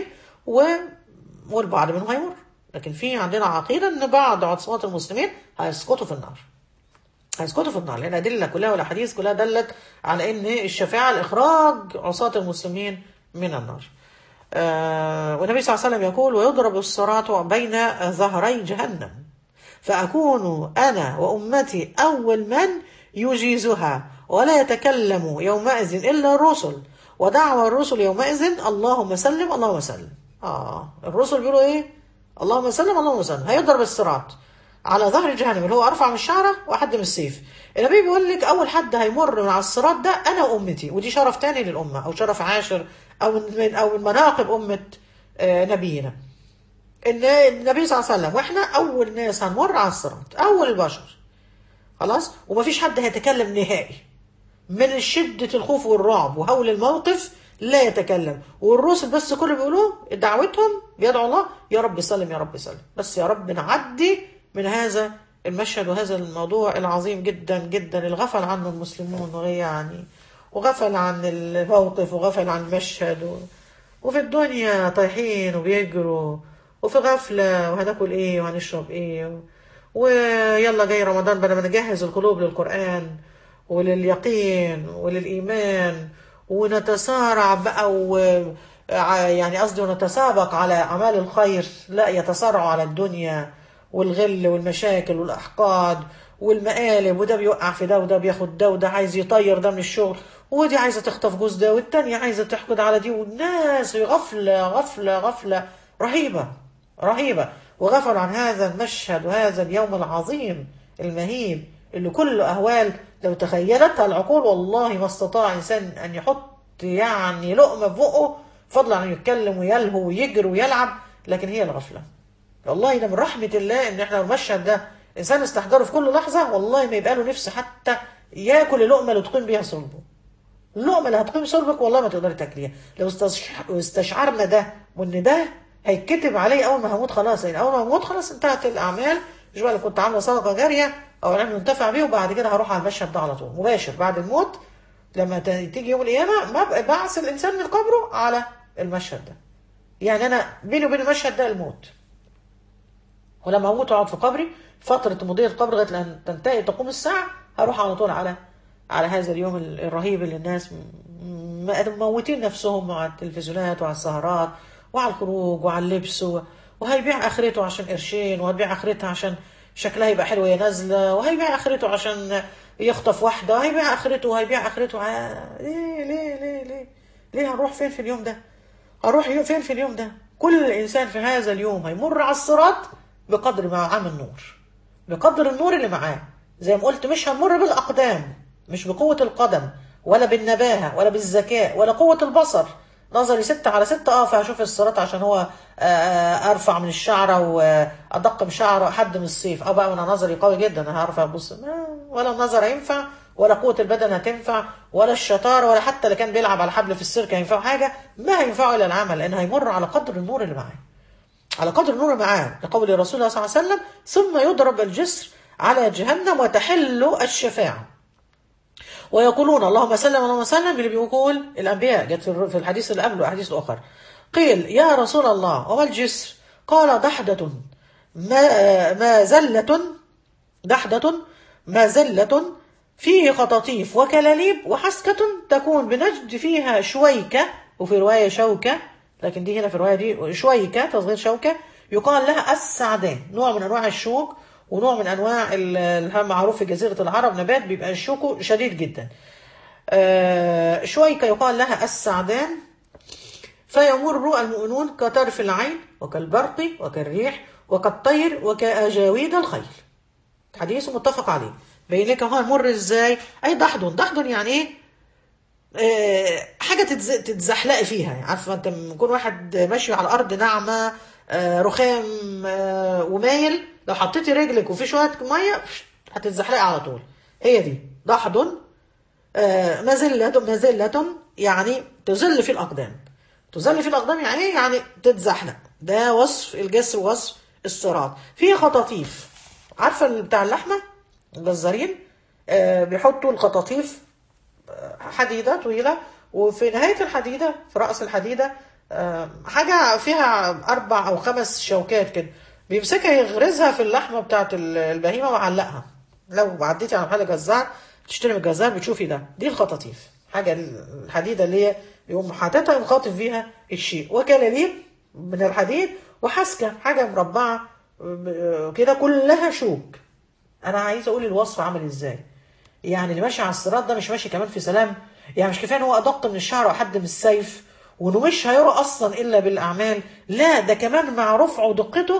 والبعض منهم هيمر. لكن في عندنا عقيدة أن بعض عصاة المسلمين هيسقطوا في النار، هيسقطوا في النار، لأن الأدلة كلها والأحاديث كلها دلت على أن الشفاعة لإخراج عصاة المسلمين من النار. آه والنبي صلى الله عليه وسلم يقول: ويضرب الصراط بين ظهري جهنم فأكون أنا وأمتي أول من يجيزها ولا يتكلم يومئذ إلا الرسل ودعوى الرسل يومئذ اللهم سلم اللهم سلم. آه الرسل بيقولوا إيه؟ اللهم سلم اللهم سلم. هيضرب الصراط على ظهر جهنم اللي هو ارفع من الشعره وحد من السيف. النبي بيقول لك اول حد هيمر من على الصراط ده انا امتي، ودي شرف تاني للامه او شرف عاشر او من او من مناقب امه آه نبينا، ان النبي صلى الله عليه وسلم واحنا اول ناس هنمر على الصراط، اول البشر خلاص. ومفيش حد هيتكلم نهائي من شده الخوف والرعب وهول الموقف، لا يتكلم. والرسل بس كل بيقولوا دعوتهم بيدعوا الله يا رب سلم يا رب سلم، بس يا رب نعدي من هذا المشهد وهذا الموضوع العظيم جدا جدا الغفل عنه المسلمون، يعني وغفل عن الموقف وغفل عن المشهد و... وفي الدنيا طايحين وبيجروا وفي غفلة وهناكل ايه وهنشرب ايه، ويلا جاي رمضان بدل ما نجهز القلوب للقرآن ولليقين وللإيمان ونتسارع بقى و يعني قصدي ونتسابق على أعمال الخير، لا يتسارعوا على الدنيا والغل والمشاكل والأحقاد والمقالب، وده بيوقع في ده وده بياخد ده وده عايز يطير ده من الشغل ودي عايزة تخطف جوز ده والتانية عايزة تحقد على دي، والناس غفلة غفلة غفلة رهيبة رهيبة. وغفلوا عن هذا المشهد وهذا اليوم العظيم المهيب اللي كله أهوال لو تخيلتها العقول والله ما استطاع إنسان أن يحط يعني لقمة في بقه فضلا عن يتكلم ويلهو ويجري ويلعب، لكن هي الغفلة. والله ده من رحمة الله إن إحنا المشهد ده إنسان استحضره في كل لحظة، والله ما يبقى له نفس حتى ياكل اللقمة اللي تقيم بيها صلبه. اللقمة اللي هتقيم صلبك والله ما تقدري تاكليها. لو استشعرنا ده وإن ده هيتكتب عليه أول ما هموت خلاص، يعني أول ما هموت خلاص انتهت الأعمال، مش بقى اللي كنت عاملة صدقة جارية أو علم ينتفع بيه وبعد كده هروح على المشهد ده على طول مباشر بعد الموت. لما تيجي يوم القيامة ما بعث الإنسان من قبره على المشهد ده. يعني أنا بيني وبين المشهد ده الموت، ولما اموت واقعد في قبري فتره مضي القبر لغايه لان تنتهي تقوم الساعه هروح على طول على على هذا اليوم الرهيب اللي الناس موتين نفسهم على التلفزيونات وعلى السهرات وعلى الخروج وعلى اللبس، وهيبيع اخرته عشان قرشين، وهيبيع اخرتها عشان شكلها يبقى حلو وهي نازله، وهيبيع اخرته عشان يخطف واحده، وهيبيع اخرته وهيبيع اخرته ع... ليه ليه ليه ليه ليه هنروح فين في اليوم ده؟ هنروح فين في اليوم ده؟ كل انسان في هذا اليوم هيمر على الصراط بقدر ما معاه من نور، بقدر النور اللي معاه. زي ما قلت مش هنمر بالأقدام، مش بقوة القدم ولا بالنباهة ولا بالذكاء ولا قوة البصر. نظري ستة على ستة اه فهشوف الصراط عشان هو ارفع من الشعرة وادق بشعره حد من السيف، اه بقى انا نظري قوي جدا انا هعرف ابص، ولا النظر هينفع ولا قوة البدن هتنفع ولا الشطارة ولا حتى اللي كان بيلعب على حبل في السيرك هينفعه حاجة، ما هينفعه الا العمل، لان هيمر على قدر النور اللي معاه، على قدر النور معاه، لقول الرسول صلى الله عليه وسلم ثم يضرب الجسر على جهنم وتحل الشفاعة ويقولون اللهم سلم اللهم سلم. اللي بيقول الأنبياء جت في الحديث اللي قبله الحديث الآخر قيل يا رسول الله وما الجسر؟ قال دحدة ما, ما زلة دحدة ما زلة فيه خطاطيف وكلاليب وحسكة تكون بنجد فيها شويكة، وفي رواية شوكة لكن دي هنا في الرواية دي شويكة تصغير شوكة، يقال لها السعدان، نوع من أنواع الشوك ونوع من أنواع المعروف في جزيرة العرب نبات بيبقى شوكه شديد جدا. آه شويكة يقال لها السعدان، فيمر المؤمنون كطرف العين وكالبرق وكالريح وكالطير وكأجاويد الخيل. حديث متفق عليه. بين لك هو مر ازاي؟ اي ضحضن ضحضن يعني ايه؟ آه حاجه تتزحلقي فيها، يعني عارفه انت لما يكون واحد ماشي على الارض ناعمه آه رخام آه ومايل، لو حطيتي رجلك وفي شويه ميه هتتزحلقي على طول، هي دي ضحضن. آه مزله مزله يعني تزل في الاقدام، تزل في الاقدام يعني ايه؟ يعني تتزحلق. ده وصف الجسر ووصف الصراط. في خطاطيف، عارفه بتاع اللحمه الجزارين آه بيحطوا الخطاطيف حديدة طويلة، وفي نهاية الحديدة في رأس الحديدة آه حاجة فيها أربع أو خمس شوكات كده، بيمسكها يغرزها في اللحمة بتاعت البهيمة وعلقها. لو عديتي على محل جزار تشتري من الجزار بتشوفي ده، دي الخطاطيف، حاجة الحديدة اللي هي يقوم حاططها يقوم خاطف فيها الشيء، وكلاليب من الحديد، وحسكة حاجة مربعة كده كلها شوك. انا عايز اقول الوصف عامل ازاي، يعني اللي ماشي على الصراط ده مش ماشي كمان في سلام، يعني مش كفايه ان هو ادق من الشعر وحد من السيف وانه مش هيرى اصلا الا بالاعمال، لا ده كمان مع رفعه ودقته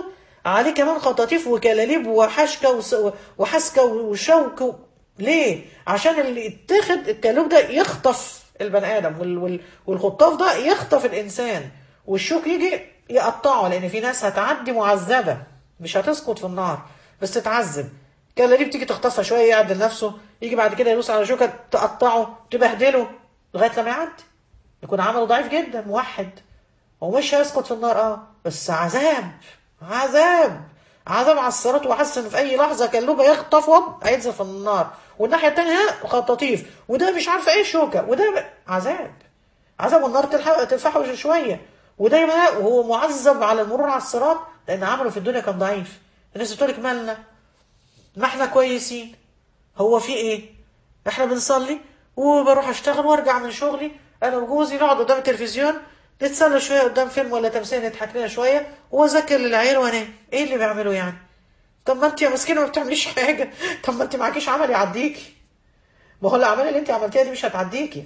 عليه كمان خطاطيف وكلاليب وحشكة وس- وحسكة وشوك و... ليه؟ عشان اللي يتاخد الكلوب ده يخطف البني ادم، وال... وال... والخطاف ده يخطف الانسان، والشوك يجي يقطعه، لان في ناس هتعدي معذبه مش هتسقط في النار بس تتعذب. كلاليب تيجي تخطفها شويه يعدل نفسه، يجي بعد كده يدوس على شوكه تقطعه تبهدله لغايه لما يعدي، يكون عمله ضعيف جدا موحد. هو مش هيسقط في النار اه، بس عذاب، عذاب، عذاب على الصراط، وحاسس ان في اي لحظه كلوبه يخطف وب هينزل في النار، والناحيه التانيه خطاطيف، وده مش عارفه ايه شوكه، وده ب- عذاب، عذاب، والنار تلحق تلفحه شويه، وده يبقى وهو معذب على المرور على الصراط لان عمله في الدنيا كان ضعيف. الناس بتقول لك مالنا، ما احنا كويسين، هو في ايه؟ احنا بنصلي وبروح اشتغل وارجع من شغلي انا وجوزي، نقعد قدام التلفزيون نتسلى شويه قدام فيلم ولا تمثيل نضحك لنا شويه واذاكر للعيال وانام. ايه اللي بيعملوا يعني؟ طب ما انت يا مسكينه ما بتعمليش حاجه، طب ما انت معكيش عمل يعديكي، ما هو الاعمال اللي انت عملتيها دي مش هتعديكي،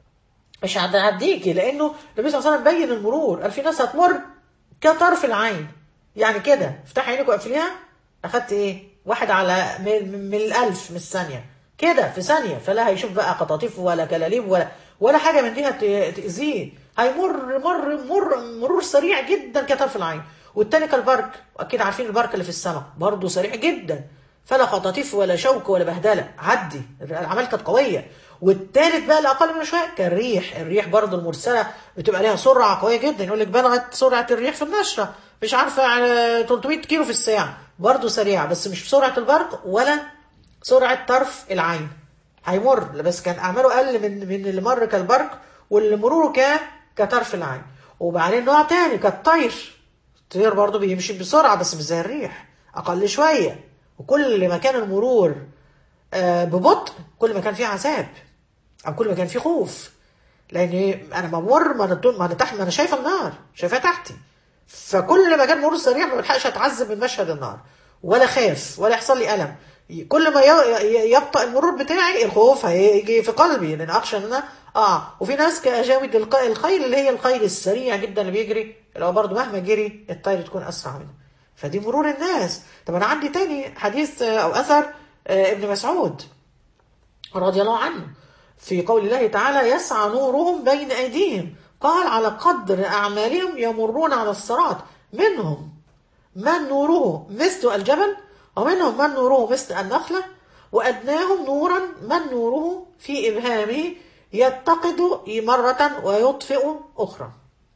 مش هتعديكي، لانه النبي صلى الله عليه وسلم بين المرور، قال في ناس هتمر كطرف العين، يعني كده افتحي عينك واقفليها، اخدت ايه؟ واحد على من, من الالف من الثانيه، كده في ثانيه، فلا هيشوف بقى قطاطيف ولا كلاليب ولا ولا حاجه من دي هت- تاذيه، هيمر مر مر مرور سريع جدا كطرف العين. والتاني كالبرق، واكيد عارفين البرق اللي في السماء برضه سريع جدا، فلا خطاطيف ولا شوك ولا بهدله، عدي، الاعمال كانت قويه. والتالت بقى الاقل منه شويه كالريح، الريح برضه المرسله بتبقى ليها سرعه قويه جدا، يقول لك بلغت سرعه الريح في النشره مش عارفه على ثلاثمية كيلو في الساعه، برضه سريعه بس مش بسرعه البرق ولا سرعه طرف العين، هيمر بس كان اعماله اقل من من اللي مر كالبرق، واللي مروره كان كطرف العين. وبعدين نوع تاني كالطير، الطير برضه بيمشي بسرعه بس مش زي الريح، اقل شويه، وكل ما كان المرور آه، ببطء كل ما كان فيه عذاب، او كل ما كان فيه خوف، لان انا بمر ما انا ما انا تحت، ما انا شايفه النار شايفاها تحتي، فكل ما كان مرور سريع ما بلحقش اتعذب من مشهد النار ولا خاف ولا يحصل لي الم، كل ما ي- ي- يبطأ المرور بتاعي الخوف هيجي في قلبي لان اخشى ان انا اه. وفي ناس كاجاود الق- الخيل اللي هي الخيل السريع جدا اللي بيجري، اللي هو برضه مهما جري الطير تكون اسرع منه، فدي مرور الناس. طب انا عندي تاني حديث آه، او اثر آه، ابن مسعود رضي الله عنه في قول الله تعالى يسعى نورهم بين أيديهم، قال على قدر أعمالهم يمرون على الصراط، منهم من نوره مثل الجبل، ومنهم من نوره مثل النخلة، وأدناهم نورا من نوره في إبهامه يتقد مرة ويطفئ أخرى.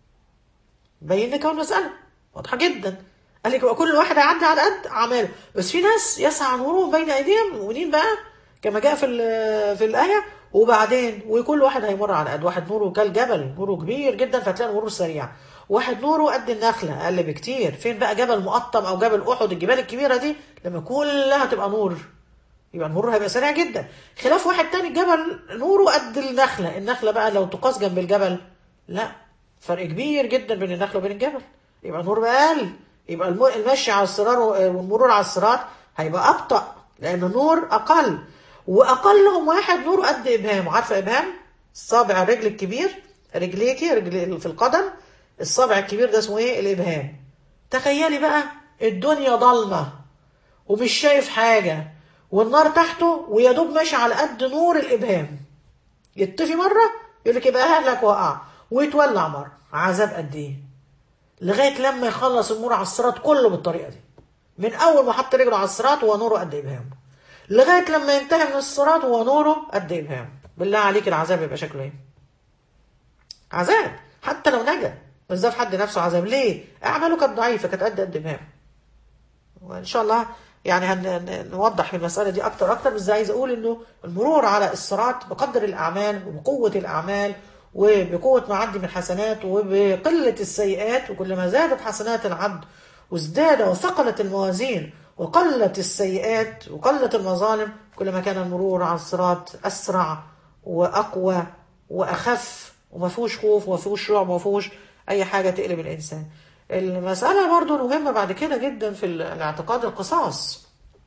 بين لك المسألة واضحة جدا، قال لك كل واحد هيعدي على قد أعماله، بس في ناس يسعى نورهم بين أيديهم، المؤمنين بقى كما جاء في ال- في الآية، وبعدين وكل واحد هيمر على قد، واحد نوره كالجبل نوره كبير جدا فتلاقي نوره سريع، واحد نوره قد النخلة أقل بكتير، فين بقى جبل مقطم أو جبل أحد الجبال الكبيرة دي لما كلها تبقى نور يبقى النور هيبقى سريع جدا، خلاف واحد تاني جبل نوره قد النخلة، النخلة بقى لو تقاس جنب الجبل لا، فرق كبير جدا بين النخلة وبين الجبل، يبقى النور بقى أقل، يبقى الم- المشي على الصراط والمرور على الصراط هيبقى أبطأ لأن النور أقل، وأقلهم واحد نور قد إبهامه، عارفة إبهام؟ الصابع الرجل الكبير، رجليكي رجل في القدم، الصابع الكبير ده اسمه إيه؟ الإبهام. تخيلي بقى الدنيا ضلمة ومش شايف حاجة والنار تحته ويا دوب ماشي على قد نور الإبهام، يطفي مرة يقول لك يبقى أهلك وقع، ويتولع مرة، عذاب قد إيه؟ لغاية لما يخلص النور على الصراط كله بالطريقة دي، من أول ما حط رجله على الصراط هو نوره قد إبهامه، لغاية لما ينتهي من الصراط هو نوره قد إبهامه. بالله عليك العذاب يبقى شكله إيه؟ عذاب حتى لو نجا، بس ده في حد نفسه عذاب، ليه؟ أعماله كانت ضعيفة كانت قد قد إبهامه. وإن شاء الله يعني هنوضح في المسألة دي أكتر أكتر، بس عايز أقول إنه المرور على الصراط بقدر الأعمال وبقوة الأعمال وبقوة ما عندي من حسنات وبقلة السيئات، وكلما زادت حسنات العبد وازداد وثقلت الموازين وقلت السيئات وقلت المظالم كلما كان المرور على الصراط أسرع وأقوى وأخف وما فيهوش خوف وما فيهوش رعب وما فيهوش أي حاجة تقلب الإنسان. المسألة برضو مهمة بعد كده جدا في الاعتقاد القصاص،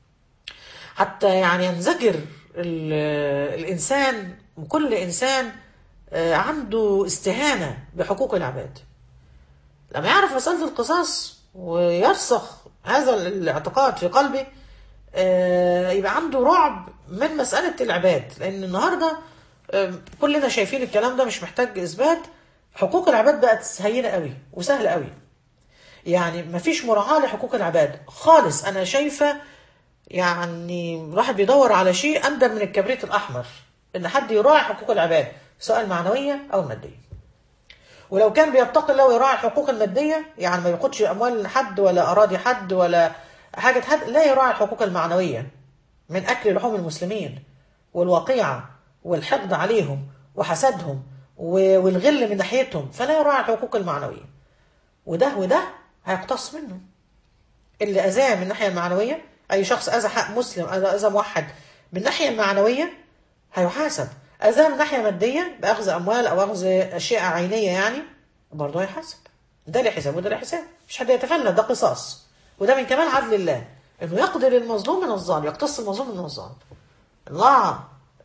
حتى يعني ينزجر ال- الإنسان وكل إنسان عنده استهانة بحقوق العباد لما يعرف مسألة القصاص، ويرسخ هذا الاعتقاد في قلبي، آه، يبقى عنده رعب من مسألة العباد. لأن النهاردة آه، كلنا شايفين الكلام ده، مش محتاج إثبات. حقوق العباد بقت هينة قوي وسهلة قوي، يعني مفيش مراعاة لحقوق العباد خالص. أنا شايفة يعني الواحد بيدور على شيء أندر من الكبريت الأحمر، إن حد يراعي حقوق العباد سواء المعنوية أو المادية. ولو كان بيتقي الله ويراعي الحقوق المادية، يعني ما ياخدش أموال حد ولا أراضي حد ولا حاجة حد، لا يراعي الحقوق المعنوية من أكل لحوم المسلمين والوقيعة والحقد عليهم وحسدهم والغل من ناحيتهم، فلا يراعي الحقوق المعنوية. وده وده هيقتص منه. اللي أذاه من الناحية المعنوية، أي شخص أذى حق مسلم، أذى أذى موحد من الناحية المعنوية هيحاسب. أذاه من ناحية مادية بأخذ أموال أو أخذ أشياء عينية يعني، برضه هيحاسب. ده له حساب وده له حساب، مش حد يتفلت، ده قصاص. وده من كمال عدل الله، إنه يقدر المظلوم من الظالم، يقتص المظلوم من الظالم. الله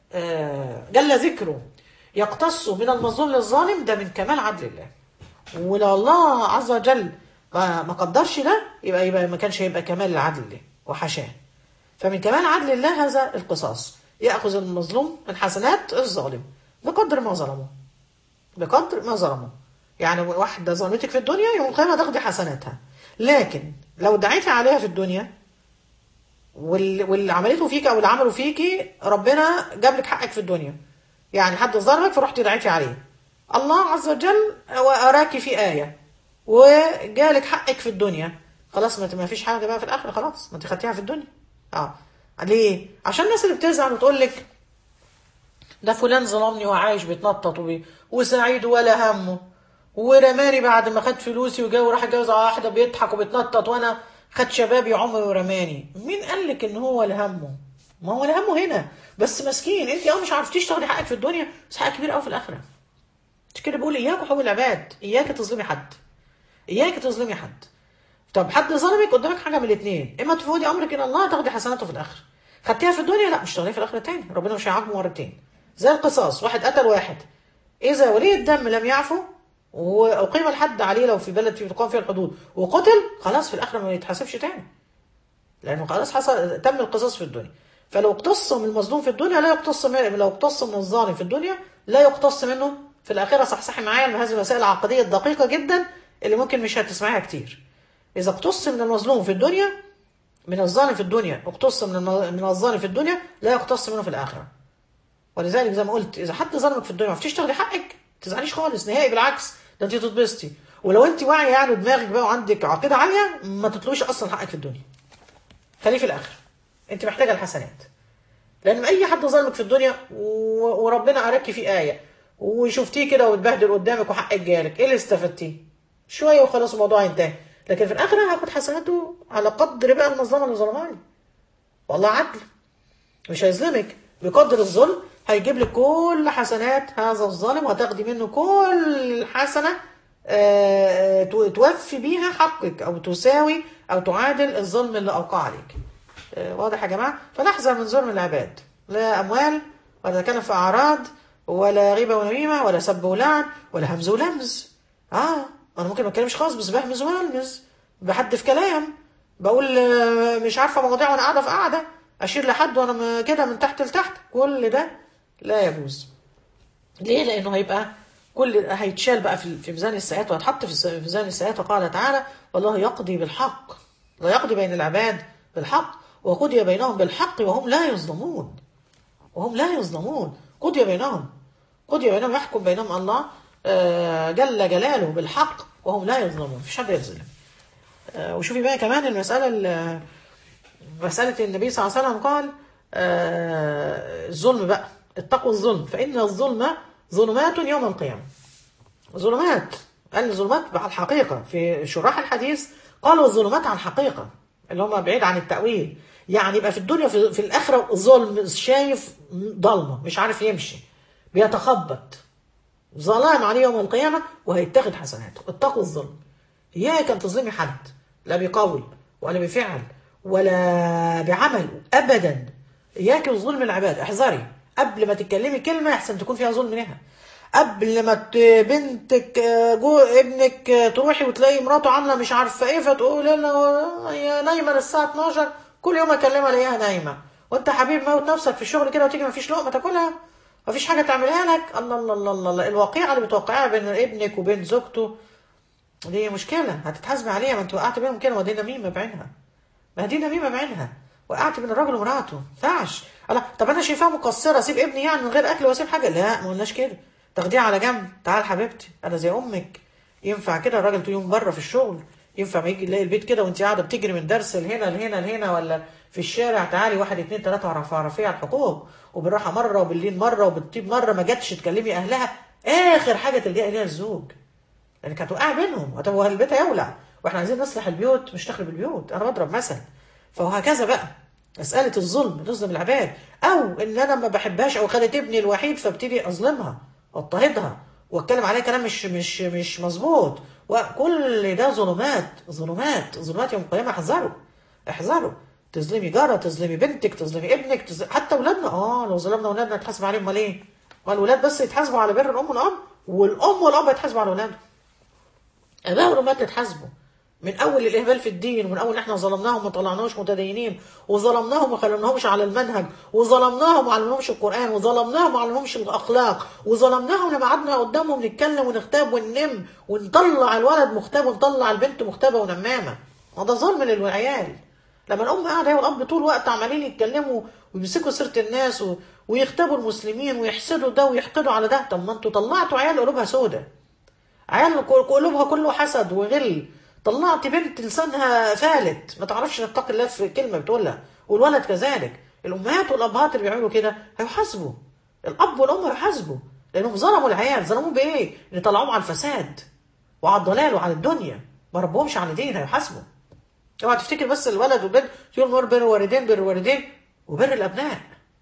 جل ذكره يقتص من المظلوم للظالم، ده من كمال عدل الله. ولو الله عز وجل ما قدرش ده، يبقى يبقى ما كانش هيبقى كمال العدل الله وحاشاه. فمن كمال عدل الله هذا القصاص، يأخذ المظلوم من حسنات الظالم بقدر ما ظلمه، بقدر ما ظلمه. يعني واحدة ظلمتك في الدنيا، يوم القيامة تاخدي حسناتها. لكن لو دعيتي عليها في الدنيا واللي عملته فيك او اللي عمله فيكي، ربنا جاب لك حقك في الدنيا. يعني حد ظلمك فرحتي دعيتي عليه، الله عز وجل وأراك في آية وجالك حقك في الدنيا، خلاص ما فيش حاجة بقى في الآخرة، خلاص ما انت خدتيها في الدنيا. اه ليه؟ عشان الناس اللي بتزعل وتقول لك ده فلان ظلمني وعايش بيتنطط وبي... وسعيد ولا همه، ورماني بعد ما خد فلوسي وجا وراح اتجوز على واحده بيضحك وبيتنطط، وانا خد شبابي عمري ورماني. مين قال لك ان هو لهمه؟ ما هو لهمه هنا بس مسكين. انت اه مش عرفتيش تاخدي حقك في الدنيا، بس حق كبير قوي في الاخره. مش كده بقول اياك وحقوق العباد، اياك تظلمي حد، اياك تظلمي حد. طب حد ظلمك، قدامك حاجه من الاثنين، اما تفوضي امرك الى الله تاخدي حسناته في الاخره، خدتيها في الدنيا لا مش تاخديها في الاخره تاني، ربنا مش هيعاقبه مرتين. زي القصاص، واحد قتل واحد، اذا ولي الدم لم يعفو واقيم الحد عليه لو في بلد في تقام فيها الحدود وقتل، خلاص في الاخره ما يتحاسبش تاني، لانه خلاص حصل تم القصاص في الدنيا. فلو اقتص من المظلوم في الدنيا لا يقتص من لو اقتص من الظالم في الدنيا لا يقتص منه في الاخره. صحصحي معايا من هذه المسائل العقديه الدقيقه جدا اللي ممكن مش هتسمعيها كتير. اذا اقتص من المظلوم في الدنيا، من الظالم في الدنيا، اقتص من من الظالم في الدنيا لا يقتص منه في الاخره. ولذلك زي ما قلت، اذا حد ظلمك في الدنيا ما عرفتيش تاخدي حقك، ما تزعليش خالص نهائي، بالعكس ده انت تتبسطي. ولو انت واعيه يعني ودماغك بقى وعندك عقيده عاليه، ما تطلبيش اصلا حقك في الدنيا، خليه في الاخره. انت محتاجه الحسنات، لان اي حد ظلمك في الدنيا وربنا اراكي في ايه وشفتيه كده واتبهدل قدامك وحقك جالك، ايه اللي استفدتيه؟ شويه وخلاص الموضوع ينتهي. لكن في الاخره هاخد حسناته على قدر بقى المظلمه اللي ظلمها لي. والله عدل، مش هيظلمك بقدر الظلم، هيجيب لك كل حسنات هذا الظالم وهتاخدي منه كل حسنه توفي بيها حقك او تساوي او تعادل الظلم اللي اوقع عليك. واضح يا جماعه؟ فنحذر من ظلم العباد، لا اموال ولا كلام في اعراض ولا غيبه ونميمه ولا سب ولعن ولا همز ولمز. اه انا ممكن ما اتكلمش خالص بس بهمز والمز، بحد في كلام، بقول مش عارفه مواضيع وانا قاعده في قاعده، اشير لحد وانا كده من تحت لتحت، كل ده لا يجوز. ليه؟ لانه هيبقى كل هيتشال بقى في ميزان السيئات وهيتحط في ميزان السيئات. وقال تعالى والله يقضي بالحق، لا يقضي بين العباد بالحق وقضي بينهم بالحق وهم لا يظلمون، وهم لا يظلمون. قضي بينهم، قضي بينهم، يحكم بينهم الله جل جلاله بالحق وهم لا يظلمون، مفيش حد يظلم. وشوفي بقى كمان المسألة، مسألة النبي صلى الله عليه وسلم قال الظلم بقى، اتقوا الظلم فإن الظلم ظلمات يوم القيامة. ظلمات، قال الظلمات على الحقيقة. في شراح الحديث قالوا الظلمات على الحقيقة اللي هم بعيد عن التأويل، يعني يبقى في الدنيا في, في الآخرة ظلم، شايف ضلمة مش عارف يمشي بيتخبط، ظلام عليه يوم القيامة وهيتاخد حسناته. اتقوا الظلم، إياك أن تظلمي حد، لا بقول ولا بفعل ولا بعمل أبدا. إياك وظلم العباد، احذري قبل ما تتكلمي كلمة يحسن تكون فيها ظلم لها، قبل ما ت- بنتك آه، جو ابنك آه، تروحي وتلاقي مراته عامله مش عارفه ايه، فتقول انا هي نايمه للساعه اتناشر، كل يوم اكلمها الاقيها نايمه، وانت حبيب موت نفسك في الشغل كده وتيجي ما فيش لقمه تاكلها، ما فيش حاجه تعملها لك. الله الله الله الله الله. الواقعه اللي بتوقعها بين ابنك وبين زوجته دي مشكله هتتحاسبي عليها. ما انت وقعت بينهم كده، ودي نميمه بعينها، ما دي نميمه بعينها. وقعت بين الراجل ومراته ما ينفعش. الله، طب انا شايفاها مقصره اسيب ابني يعني من غير اكل واسيب حاجه؟ لا، ما قلناش كده. تاخديها على جنب، تعال حبيبتي انا زي امك. ينفع كده الراجل طول يوم بره في الشغل؟ ينفع ما يجي يلاقي البيت كده وانت قاعده بتجري من درس لهنا لهنا لهنا، ولا في الشارع تعالي واحد اتنين تلاته اعرف اعرفيه على الحقوق، وبالراحه مره وبالليل مره وبالطيب مره، ما جاتش تكلمي اهلها، اخر حاجه تلجئي اليها الزوج، لانك هتوقعي بينهم، طب البيت هيولع. واحنا عايزين نصلح البيوت مش نخرب البيوت، انا بضرب مثل. فوهكذا بقى مسألة الظلم، نظلم العباد، أو إن أنا ما بحبهاش أو خدت ابني الوحيد فابتدي أظلمها وأضطهدها وأتكلم عليها كلام مش مش مش مظبوط، وكل ده ظلمات ظلمات ظلمات يوم القيامة. احذروا احذروا. تظلمي جارة، تظلمي بنتك، تظلمي ابنك، تظلمي حتى أولادنا. آه لو ظلمنا أولادنا نتحاسب عليهم، أمال إيه؟ والولاد بس يتحاسبوا على بر الأم والأب، والأم والأب يتحاسبوا على أولادهم. اباء والامهات تتحاسبوا من اول الاهمال في الدين، ومن اول احنا ظلمناهم وما طلعناهمش متدينين، وظلمناهم وما خليناهمش على المنهج، وظلمناهم وما علمناهمش القران، وظلمناهم وما علمناهمش الاخلاق، وظلمناهم لما قعدنا قدامهم نتكلم ونغتاب وننم ونطلع الولد مغتاب ونطلع البنت مغتابه ونمامه. وده ظلم للعيال. لما الام قاعده هي والاب طول الوقت عمالين يتكلموا ويمسكوا سيره الناس و... ويغتابوا المسلمين ويحسدوا ده ويحقدوا على ده، طب ما انتوا طلعتوا عيال قلوبها سودة، عيال قلوبها كله حسد وغل. طلعت بنت لسانها فالت ما تعرفش تتقي الله في كلمه بتقولها، والولد كذلك. الامهات والابهات اللي بيعملوا كده هيحاسبوا، الاب والام هيحاسبوا، لانهم ظلموا العيال. ظلموهم بايه؟ ان طلعوهم على الفساد وعلى الضلال وعلى الدنيا، ما ربوهمش على دين، هيحاسبوا. اوعى تفتكر بس الولد والبنت تقول مر بر الوالدين بر الوالدين، وبر الابناء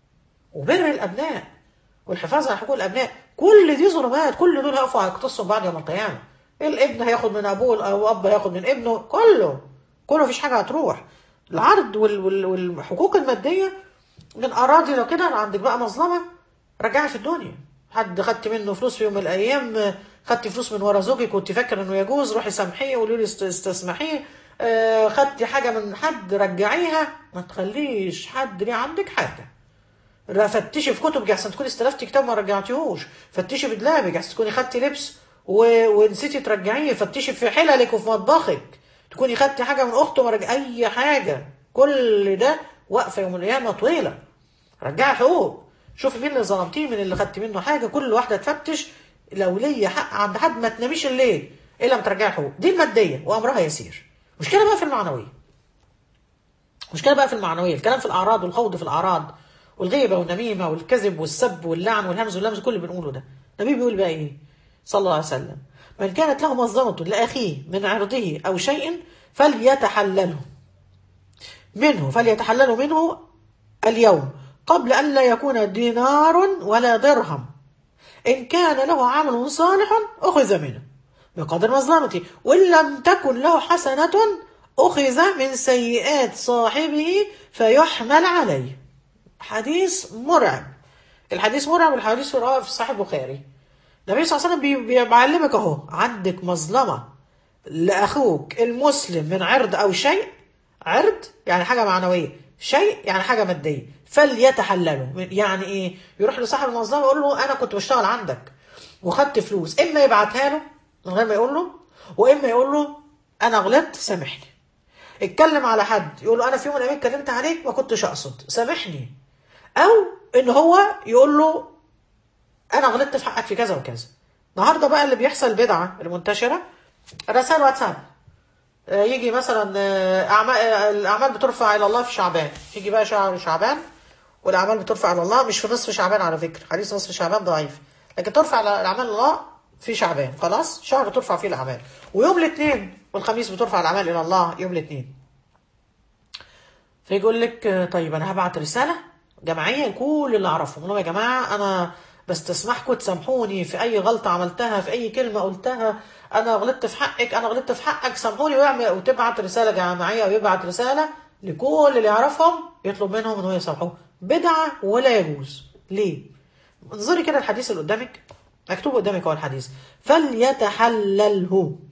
وبر الابناء والحفاظ على حقوق الابناء، كل دي ظلمات، كل دول هيقفوا هيقتصوا بعد يوم القيامه. الابن هياخد من ابوه او اب هياخد من ابنه، كله كله مفيش حاجه هتروح. العرض وال وال والحقوق الماديه من اراضي، لو كده عندك بقى مظلمه رجعي في الدنيا. حد خدت منه فلوس في يوم من الايام، خدتي فلوس من ورا زوجك كنت فاكر انه يجوز، روحي سامحيه وقولي له استسمحيه. آه خدتي حاجه من حد رجعيها، ما تخليش حد ليه عندك حاجه. فتشي في كتبك احسن تكوني استلفتي كتاب ما رجعتيهوش، فتشي في دولابك احسن تكوني خدتي لبس و... ونسيتي ترجعيه، فتشي في حللك وفي مطبخك تكوني خدتي حاجه من اخته ما رجع اي حاجه. كل ده واقفه يوم القيامه طويله. رجعي حقوق، شوفي مين اللي ظلمتيه، من اللي خدتي منه حاجه، كل واحده تفتش. لو ليا حق عند حد ما تناميش الليل الا ما ترجعي حقوق. دي الماديه وامرها يسير. مشكله بقى في المعنويه، مشكله بقى في المعنويه، الكلام في الاعراض والخوض في الاعراض والغيبه والنميمه والكذب والسب واللعن والهمز واللمز، كل اللي بنقوله ده. النبي بيقول بقى ايه صلى الله عليه وسلم؟ من كانت له مظلمه لاخيه من عرضه او شيء فليتحلله منه فليتحلله منه اليوم قبل ان لا يكون دينار ولا درهم. ان كان له عمل صالح اخذ منه بقدر مظلمته، وان لم تكن له حسنه اخذ من سيئات صاحبه فيحمل عليه. حديث مرعب. الحديث مرعب، والحديث رواه في صحيح البخاري. النبي صلى الله عليه وسلم بي- بيعلمك اهو، عندك مظلمه لاخوك المسلم من عرض او شيء، عرض يعني حاجه معنويه، شيء يعني حاجه ماديه، فليتحلله. يعني ايه؟ يروح لصاحب المظلمه يقول له انا كنت بشتغل عندك وخدت فلوس، اما يبعتها له من غير ما يقول له، واما يقول له انا غلطت سامحني. اتكلم على حد يقول له انا في يوم من الايام اتكلمت عليك ما كنتش اقصد سامحني، او ان هو يقول له انا غلطت في حقك في كذا وكذا. النهارده بقى اللي بيحصل البدعه المنتشره رسائل واتساب. آه، يجي مثلا آه، اعمال آه، الاعمال بترفع الى الله في شعبان، يجي بقى شهر شعبان والاعمال بترفع الى الله، مش في نصف شعبان على فكره، حديث نصف شعبان ضعيف، لكن ترفع الاعمال الله في شعبان، خلاص شهر ترفع فيه الاعمال، ويوم الاثنين والخميس بترفع الاعمال الى الله يوم الاثنين. فيقول لك آه، طيب انا هبعت رساله جماعيه لكل اللي اعرفهم، اقول لهم يا جماعه انا بستسمحكم تسامحوني في اي غلطه عملتها، في اي كلمه قلتها، انا غلطت في حقك، انا غلطت في حقك سامحوني، ويعمل وتبعت رساله جماعيه ويبعت رساله لكل اللي يعرفهم يطلب منهم ان هو يسامحوه. بدعه ولا يجوز. ليه؟ انظري كده الحديث اللي قدامك، مكتوب قدامك هو الحديث، فليتحلله.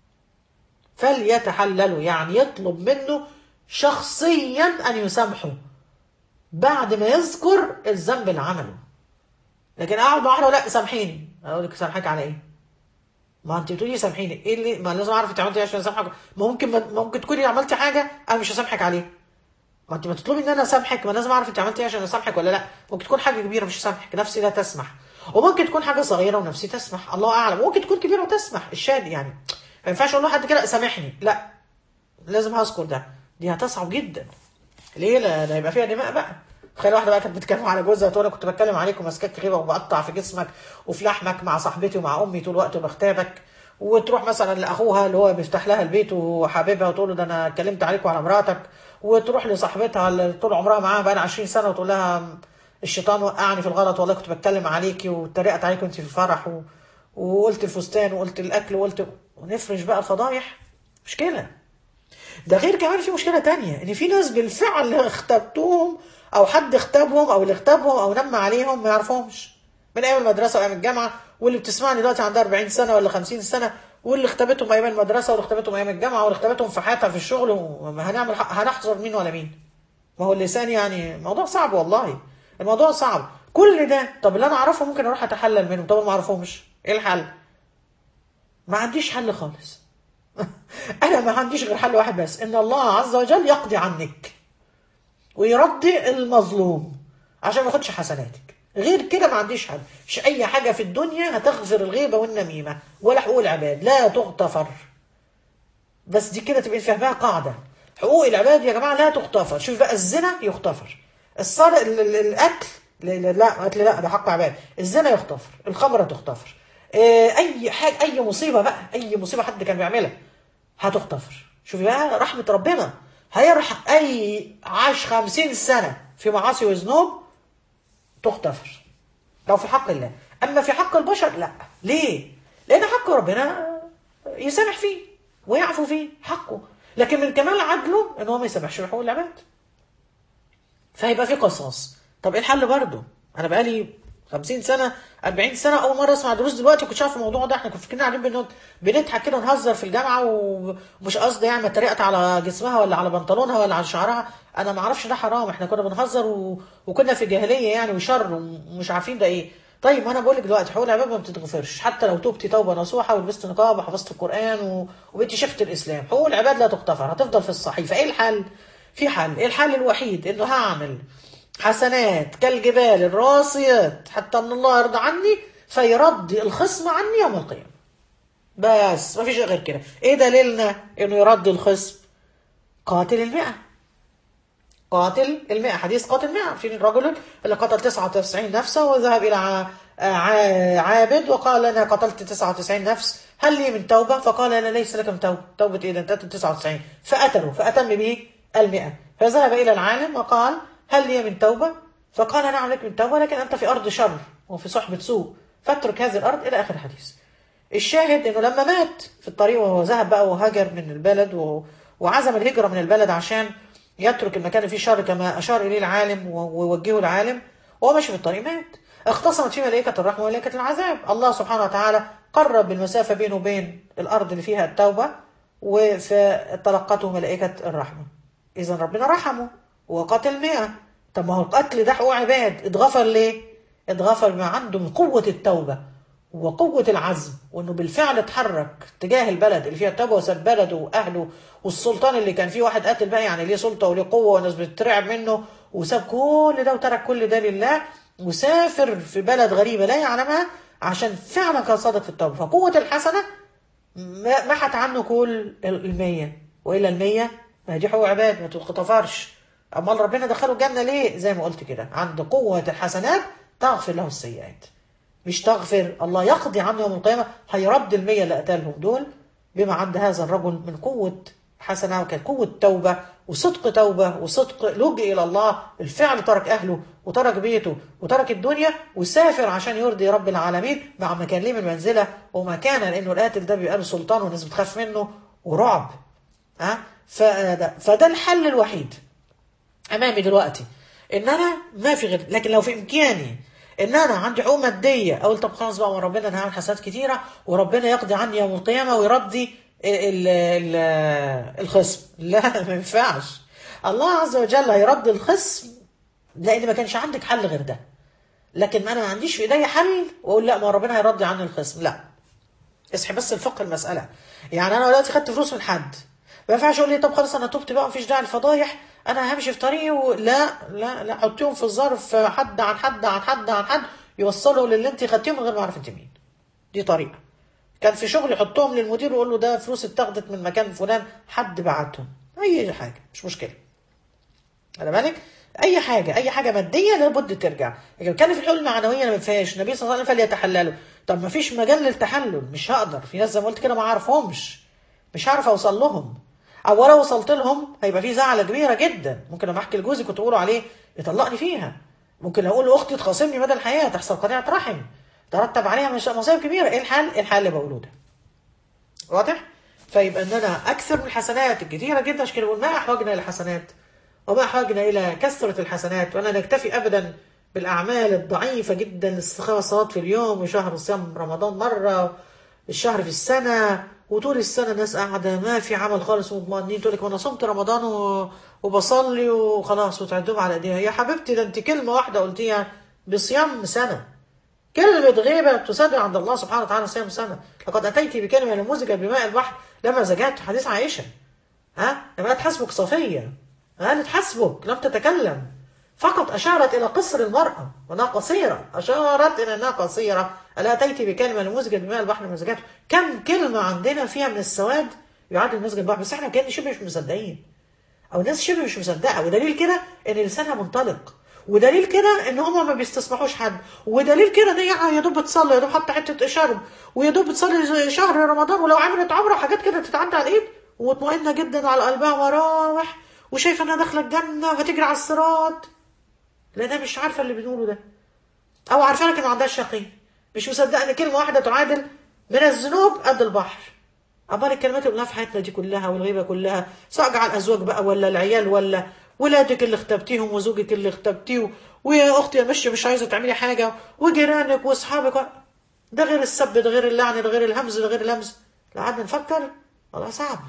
فليتحلله يعني يطلب منه شخصيا أن يسامحه بعد ما يذكر الذنب اللي عمله. لكن أقعد مع واحدة لا سامحيني، أقول لك سامحك على إيه؟ ما أنت بتقولي سامحيني، إيه اللي ما لازم أعرف أنت عملتي إيه عشان أسامحك؟ ممكن ممكن تكوني عملتي حاجة أنا مش هسامحك عليه. ما أنت ما تطلبي إن أنا أسامحك، ما لازم أعرف أنت عملتي إيه عشان أسامحك ولا لا. ممكن تكون حاجة كبيرة مش هسامحك، نفسي لا تسمح. وممكن تكون حاجة صغيرة ونفسي تسمح، الله أعلم. ممكن تكون كبيرة وتسمح، الشاهد يعني ما ينفعش أقول لحد كده سامحني، لا لازم هذكر ده. دي هتصعب جدا. ليه؟ لا هيبقى فيها دماء بقى. تخيل واحده بقى كانت بتتكلم على جوزها تقول انا كنت بتكلم عليك وماسكاك غيبه وبقطع في جسمك وفي لحمك مع صاحبتي ومع امي طول الوقت وبغتابك، وتروح مثلا لاخوها اللي هو بيفتح لها البيت وحبيبها وتقول له ده انا اتكلمت عليك وعلى مراتك، وتروح لصاحبتها اللي طول عمرها معاها بقى عشرين سنه وتقول لها الشيطان وقعني في الغلط والله كنت بتكلم عليكي واتريقت عليك وانت في الفرح و... وقلت الفستان وقلت الاكل وقلت، ونفرش بقى الفضايح. مشكله. ده غير كمان في مشكلة تانية، ان في ناس بالفعل اختبتوهم او حد اختبهم او اللي اختبهم او نم عليهم ما يعرفهمش من ايام المدرسة وايام الجامعة، واللي بتسمعني دلوقتي عندها أربعين سنة ولا خمسين سنة، واللي اختبتهم ايام المدرسة واللي اختبتهم ايام الجامعة واللي اختبتهم في حياتها في الشغل، وهنعمل هنحذر مين ولا مين؟ ما هو اللسان يعني موضوع صعب والله. الموضوع صعب كل ده. طب اللي انا اعرفه ممكن اروح اتحلل منهم، طب ما اعرفهمش ايه الحل؟ ما عنديش حل خالص. انا ما عنديش غير حل واحد بس، ان الله عز وجل يقضي عنك ويرضي المظلوم عشان ما ياخدش حسناتك. غير كده ما عنديش حل. مش اي حاجه في الدنيا هتغفر الغيبه والنميمه ولا حقوق العباد، لا تغتفر. بس دي كده تبقى فاهمها قاعده، حقوق العباد يا جماعه لا تغتفر. شوف بقى، الزنا يغتفر، الصلاة الاكل لا لا قتل لا ده حق عباد، الزنا يغتفر، الخمره تغتفر، اي حاجه، اي مصيبه بقى، اي مصيبه حد كان بيعملها هتغتفر. شوفي بقى رحمة ربنا، هيرحم أي عاش خمسين سنة في معاصي وذنوب تغتفر لو في حق الله. أما في حق البشر لا. ليه؟ لأن حق ربنا يسامح فيه ويعفو فيه حقه، لكن من كمال عدله إن هو ما يسامحش بحقوق العباد، فهيبقى في قصاص. طب إيه الحل برضه؟ أنا بقالي خمسين سنة أربعين سنة أول مرة أسمع دروس دلوقتي، كنت عارف الموضوع ده. إحنا كنا فاكرين قاعدين بنضحك كده ونهزر في الجامعة ومش قصدي يعني ما اتريقت على جسمها ولا على بنطلونها ولا على شعرها، أنا ما أعرفش ده حرام، إحنا كنا بنهزر و... وكنا في جاهلية يعني وشر ومش عارفين ده إيه. طيب ما أنا بقول لك دلوقتي حقوق العباد ما بتتغفرش، حتى لو توبتي توبة نصوحة ولبست نقاب وحفظت القرآن و... وبقيتي شيخة الإسلام، حقوق العباد لا تغتفر، هتفضل في الصحيفة. إيه الحل؟ في حل. إيه الحل الوحيد؟ إنه هعمل حسنات كالجبال الراسيات حتى ان الله يرضى عني فيرد الخصم عني يوم القيامة. بس ما فيش غير كده. ايه دليلنا انه يرد الخصم؟ قاتل المئة. قاتل المئة، حديث قاتل المئة. في الرجل اللي قتل تسعة وتسعين نفسا وذهب الى عابد وقال انا قتلت تسعة وتسعين نفس هل لي من توبة؟ فقال انا ليس لك من توبة. توبة ايه ده انت قتلت تسعة وتسعين؟ فقتله فاتم به المئة. فذهب الى العالم وقال هل لي من توبة؟ فقال نعم لك من توبة لكن أنت في أرض شر وفي صحبة سوء فاترك هذه الأرض إلى آخر الحديث. الشاهد إنه لما مات في الطريق وهو ذهب بقى وهاجر من البلد و... وعزم الهجرة من البلد عشان يترك المكان اللي فيه شر كما أشار إليه العالم ووجهه العالم، وهو ماشي في الطريق مات. اختصمت فيه ملائكة الرحمة وملائكة العذاب. الله سبحانه وتعالى قرب بالمسافة بينه وبين الأرض اللي فيها التوبة وتلقته ملائكة الرحمة. إذا ربنا رحمه وقتل مئة. طب ما هو القتل ده حقوق عباد، اتغفر ليه؟ اتغفر ما عنده من قوة التوبة وقوة العزم، وانه بالفعل اتحرك تجاه البلد اللي فيها التوبة وساب بلده واهله والسلطان اللي كان فيه واحد قاتل بقى يعني ليه سلطة وليه قوة والناس بتترعب منه، وساب كل ده وترك كل ده لله وسافر في بلد غريبة لا يعلمها عشان فعلا كان صادق في التوبة. فقوة الحسنة محت عنه كل المية، وإلا المية ما دي حقوق عباد ما تتغفرش. أمال ربنا دخله الجنة ليه؟ زي ما قلت كده، عند قوة الحسنات تغفر له السيئات، مش تغفر الله يقضي عنه يوم القيامة، هيرد المية اللي قتلهم دول بما عند هذا الرجل من قوة حسنة وكان قوة توبة وصدق توبة وصدق لجئ إلى الله. الفعل ترك أهله وترك بيته وترك الدنيا وسافر عشان يرضي رب العالمين مع ما كان ليه من منزلة وما كان، لأنه القاتل ده بيبقى له سلطان والناس بتخاف منه ورعب. أه؟ فده, فده الحل الوحيد أمامي دلوقتي، إن أنا ما في غير، لكن لو في إمكاني ان انا عندي حقوق ماديه اقول طب خلاص بقى ربنا انا هعمل حسنات كتيره وربنا يقضي عني يوم القيامه ويرضي ال ال الخصم. لا ما ينفعش. الله عز وجل هيرد الخصم لان ما كانش عندك حل غير ده. لكن انا ما عنديش في ايدي حل واقول لا ما ربنا هيرضي عني الخصم، لا. اصحي بس الفقه المساله. يعني انا دلوقتي خدت فلوس من حد، ما ينفعش اقول لي طب خلاص انا تبت بقى مفيش داعي الفضايح، انا همشي في طريقي و... لا لا لا، حطيهم في الظرف حد عن حد عن حد عن حد يوصلوا للي انت خدتيهم من غير ما اعرف انت مين. دي طريقه. كان في شغل يحطهم للمدير ويقول له ده فلوس اتاخدت من مكان فلان حد بعتهم، اي حاجه مش مشكله. على بالك اي حاجه اي حاجه ماديه لابد ترجع. لكن كان في الحلول المعنويه ما فيهاش. النبي صلى الله عليه وسلم فليتحللوا. طب ما فيش مجال للتحلل، مش هقدر. في ناس زي ما قلت كده ما اعرفهمش، مش هعرف اوصل لهم، او لو وصلت لهم هيبقى في زعله كبيره جدا. ممكن لما احكي لجوزي كنت اقوله عليه يطلقني فيها، ممكن لو اقول لاختي تخاصمني مدى الحياه، تحصل قطيعه رحم ترتب عليها مش مصايب كبيره. ايه الحل؟ إيه الحل اللي بقوله ده واضح. فيبقى ان انا اكثر من الحسنات الكثيره جدا. عشان كده بقول ما احوجنا الى الحسنات وما احوجنا الى كثره الحسنات، ولا نكتفي ابدا بالاعمال الضعيفه جدا. الاستخاره صلاه في اليوم، وشهر صيام رمضان مره، الشهر في السنه، وطول السنه الناس قاعده ما في عمل خالص ومطمئنين. تقول لك وانا صمت رمضان و... وبصلي وخلاص وتعدهم على ايديها. يا حبيبتي ده انت كلمه واحده قلتيها بصيام سنه، كلمة غيبة تسادر عند الله سبحانه وتعالى صيام سنة. لقد أتيت بكلمة لمزجت بماء البحر لما زجت. حديث عائشة. ها لما تحسبك صفية، ها تحسبك لم تتكلم، فقط أشارت إلى قصر المرأة وأنها قصيرة، أشارت إلى أنها قصيرة. ألا أتيت بكلمة لمزجت بماء البحر لما زجت. كم كلمة عندنا فيها من السواد يعادل مزج البحر، بس احنا كأن شبه مش مصدقين، او ناس شبه مش مصدقه. ودليل كده ان لسانها منطلق، ودليل كده ان هم ما بيستسمحوش حد، ودليل كده ان هي يا دوب بتصلي، يا دوب حتى حته شرب، ويا دوب بتصلي شهر رمضان، ولو عملت عمره حاجات كده تتعدى على الايد، ومطمئنه جدا على قلبها مراوح، وشايفه انها داخله الجنه وهتجري على الصراط، لانها مش عارفه اللي بنقوله ده، او عارفه لكن ما عندهاش يقين، مش مصدقه ان كلمه واحده تعادل من الذنوب قد البحر. عبال الكلمات اللي قلناها في حياتنا دي كلها والغيبه كلها، سواء على الازواج بقى ولا العيال ولا ولادك اللي اختبتيهم وزوجك اللي اختبتيه، ويا اختي مش مش عايزه تعملي حاجه، وجيرانك واصحابك، ده غير السب، ده غير اللعن، ده غير الهمز، ده غير اللمز. لو قعدنا نفكر والله صعب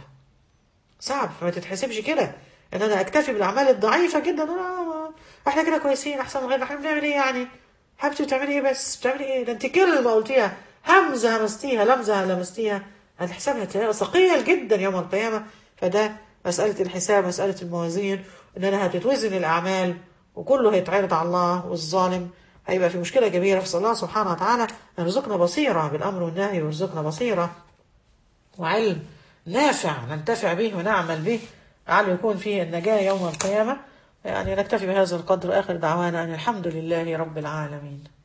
صعب. فما تتحسبش كده ان انا اكتفي بالاعمال الضعيفه جدا. أنا احنا كده كويسين احسن من غيرنا، احنا بنعمل ايه يعني؟ حبيبتي بتعملي ايه بس؟ بتعملي ايه؟ ده انت كلمه قلتيها، همزه همستيها، لمزه لمستيها، هتحسبها تلاقيها ثقيل جدا يوم القيامه. فده مساله الحساب، مساله الموازين، ان انا هتتوزن الاعمال وكله هيتعرض على الله، والظالم هيبقى في مشكله كبيره. فصلى الله سبحانه وتعالى ان يرزقنا بصيره بالامر والنهي، ويرزقنا بصيره وعلم نافع ننتفع به ونعمل به، لعله يكون فيه النجاة يوم القيامة. يعني نكتفي بهذا القدر. آخر دعوانا أن الحمد لله رب العالمين.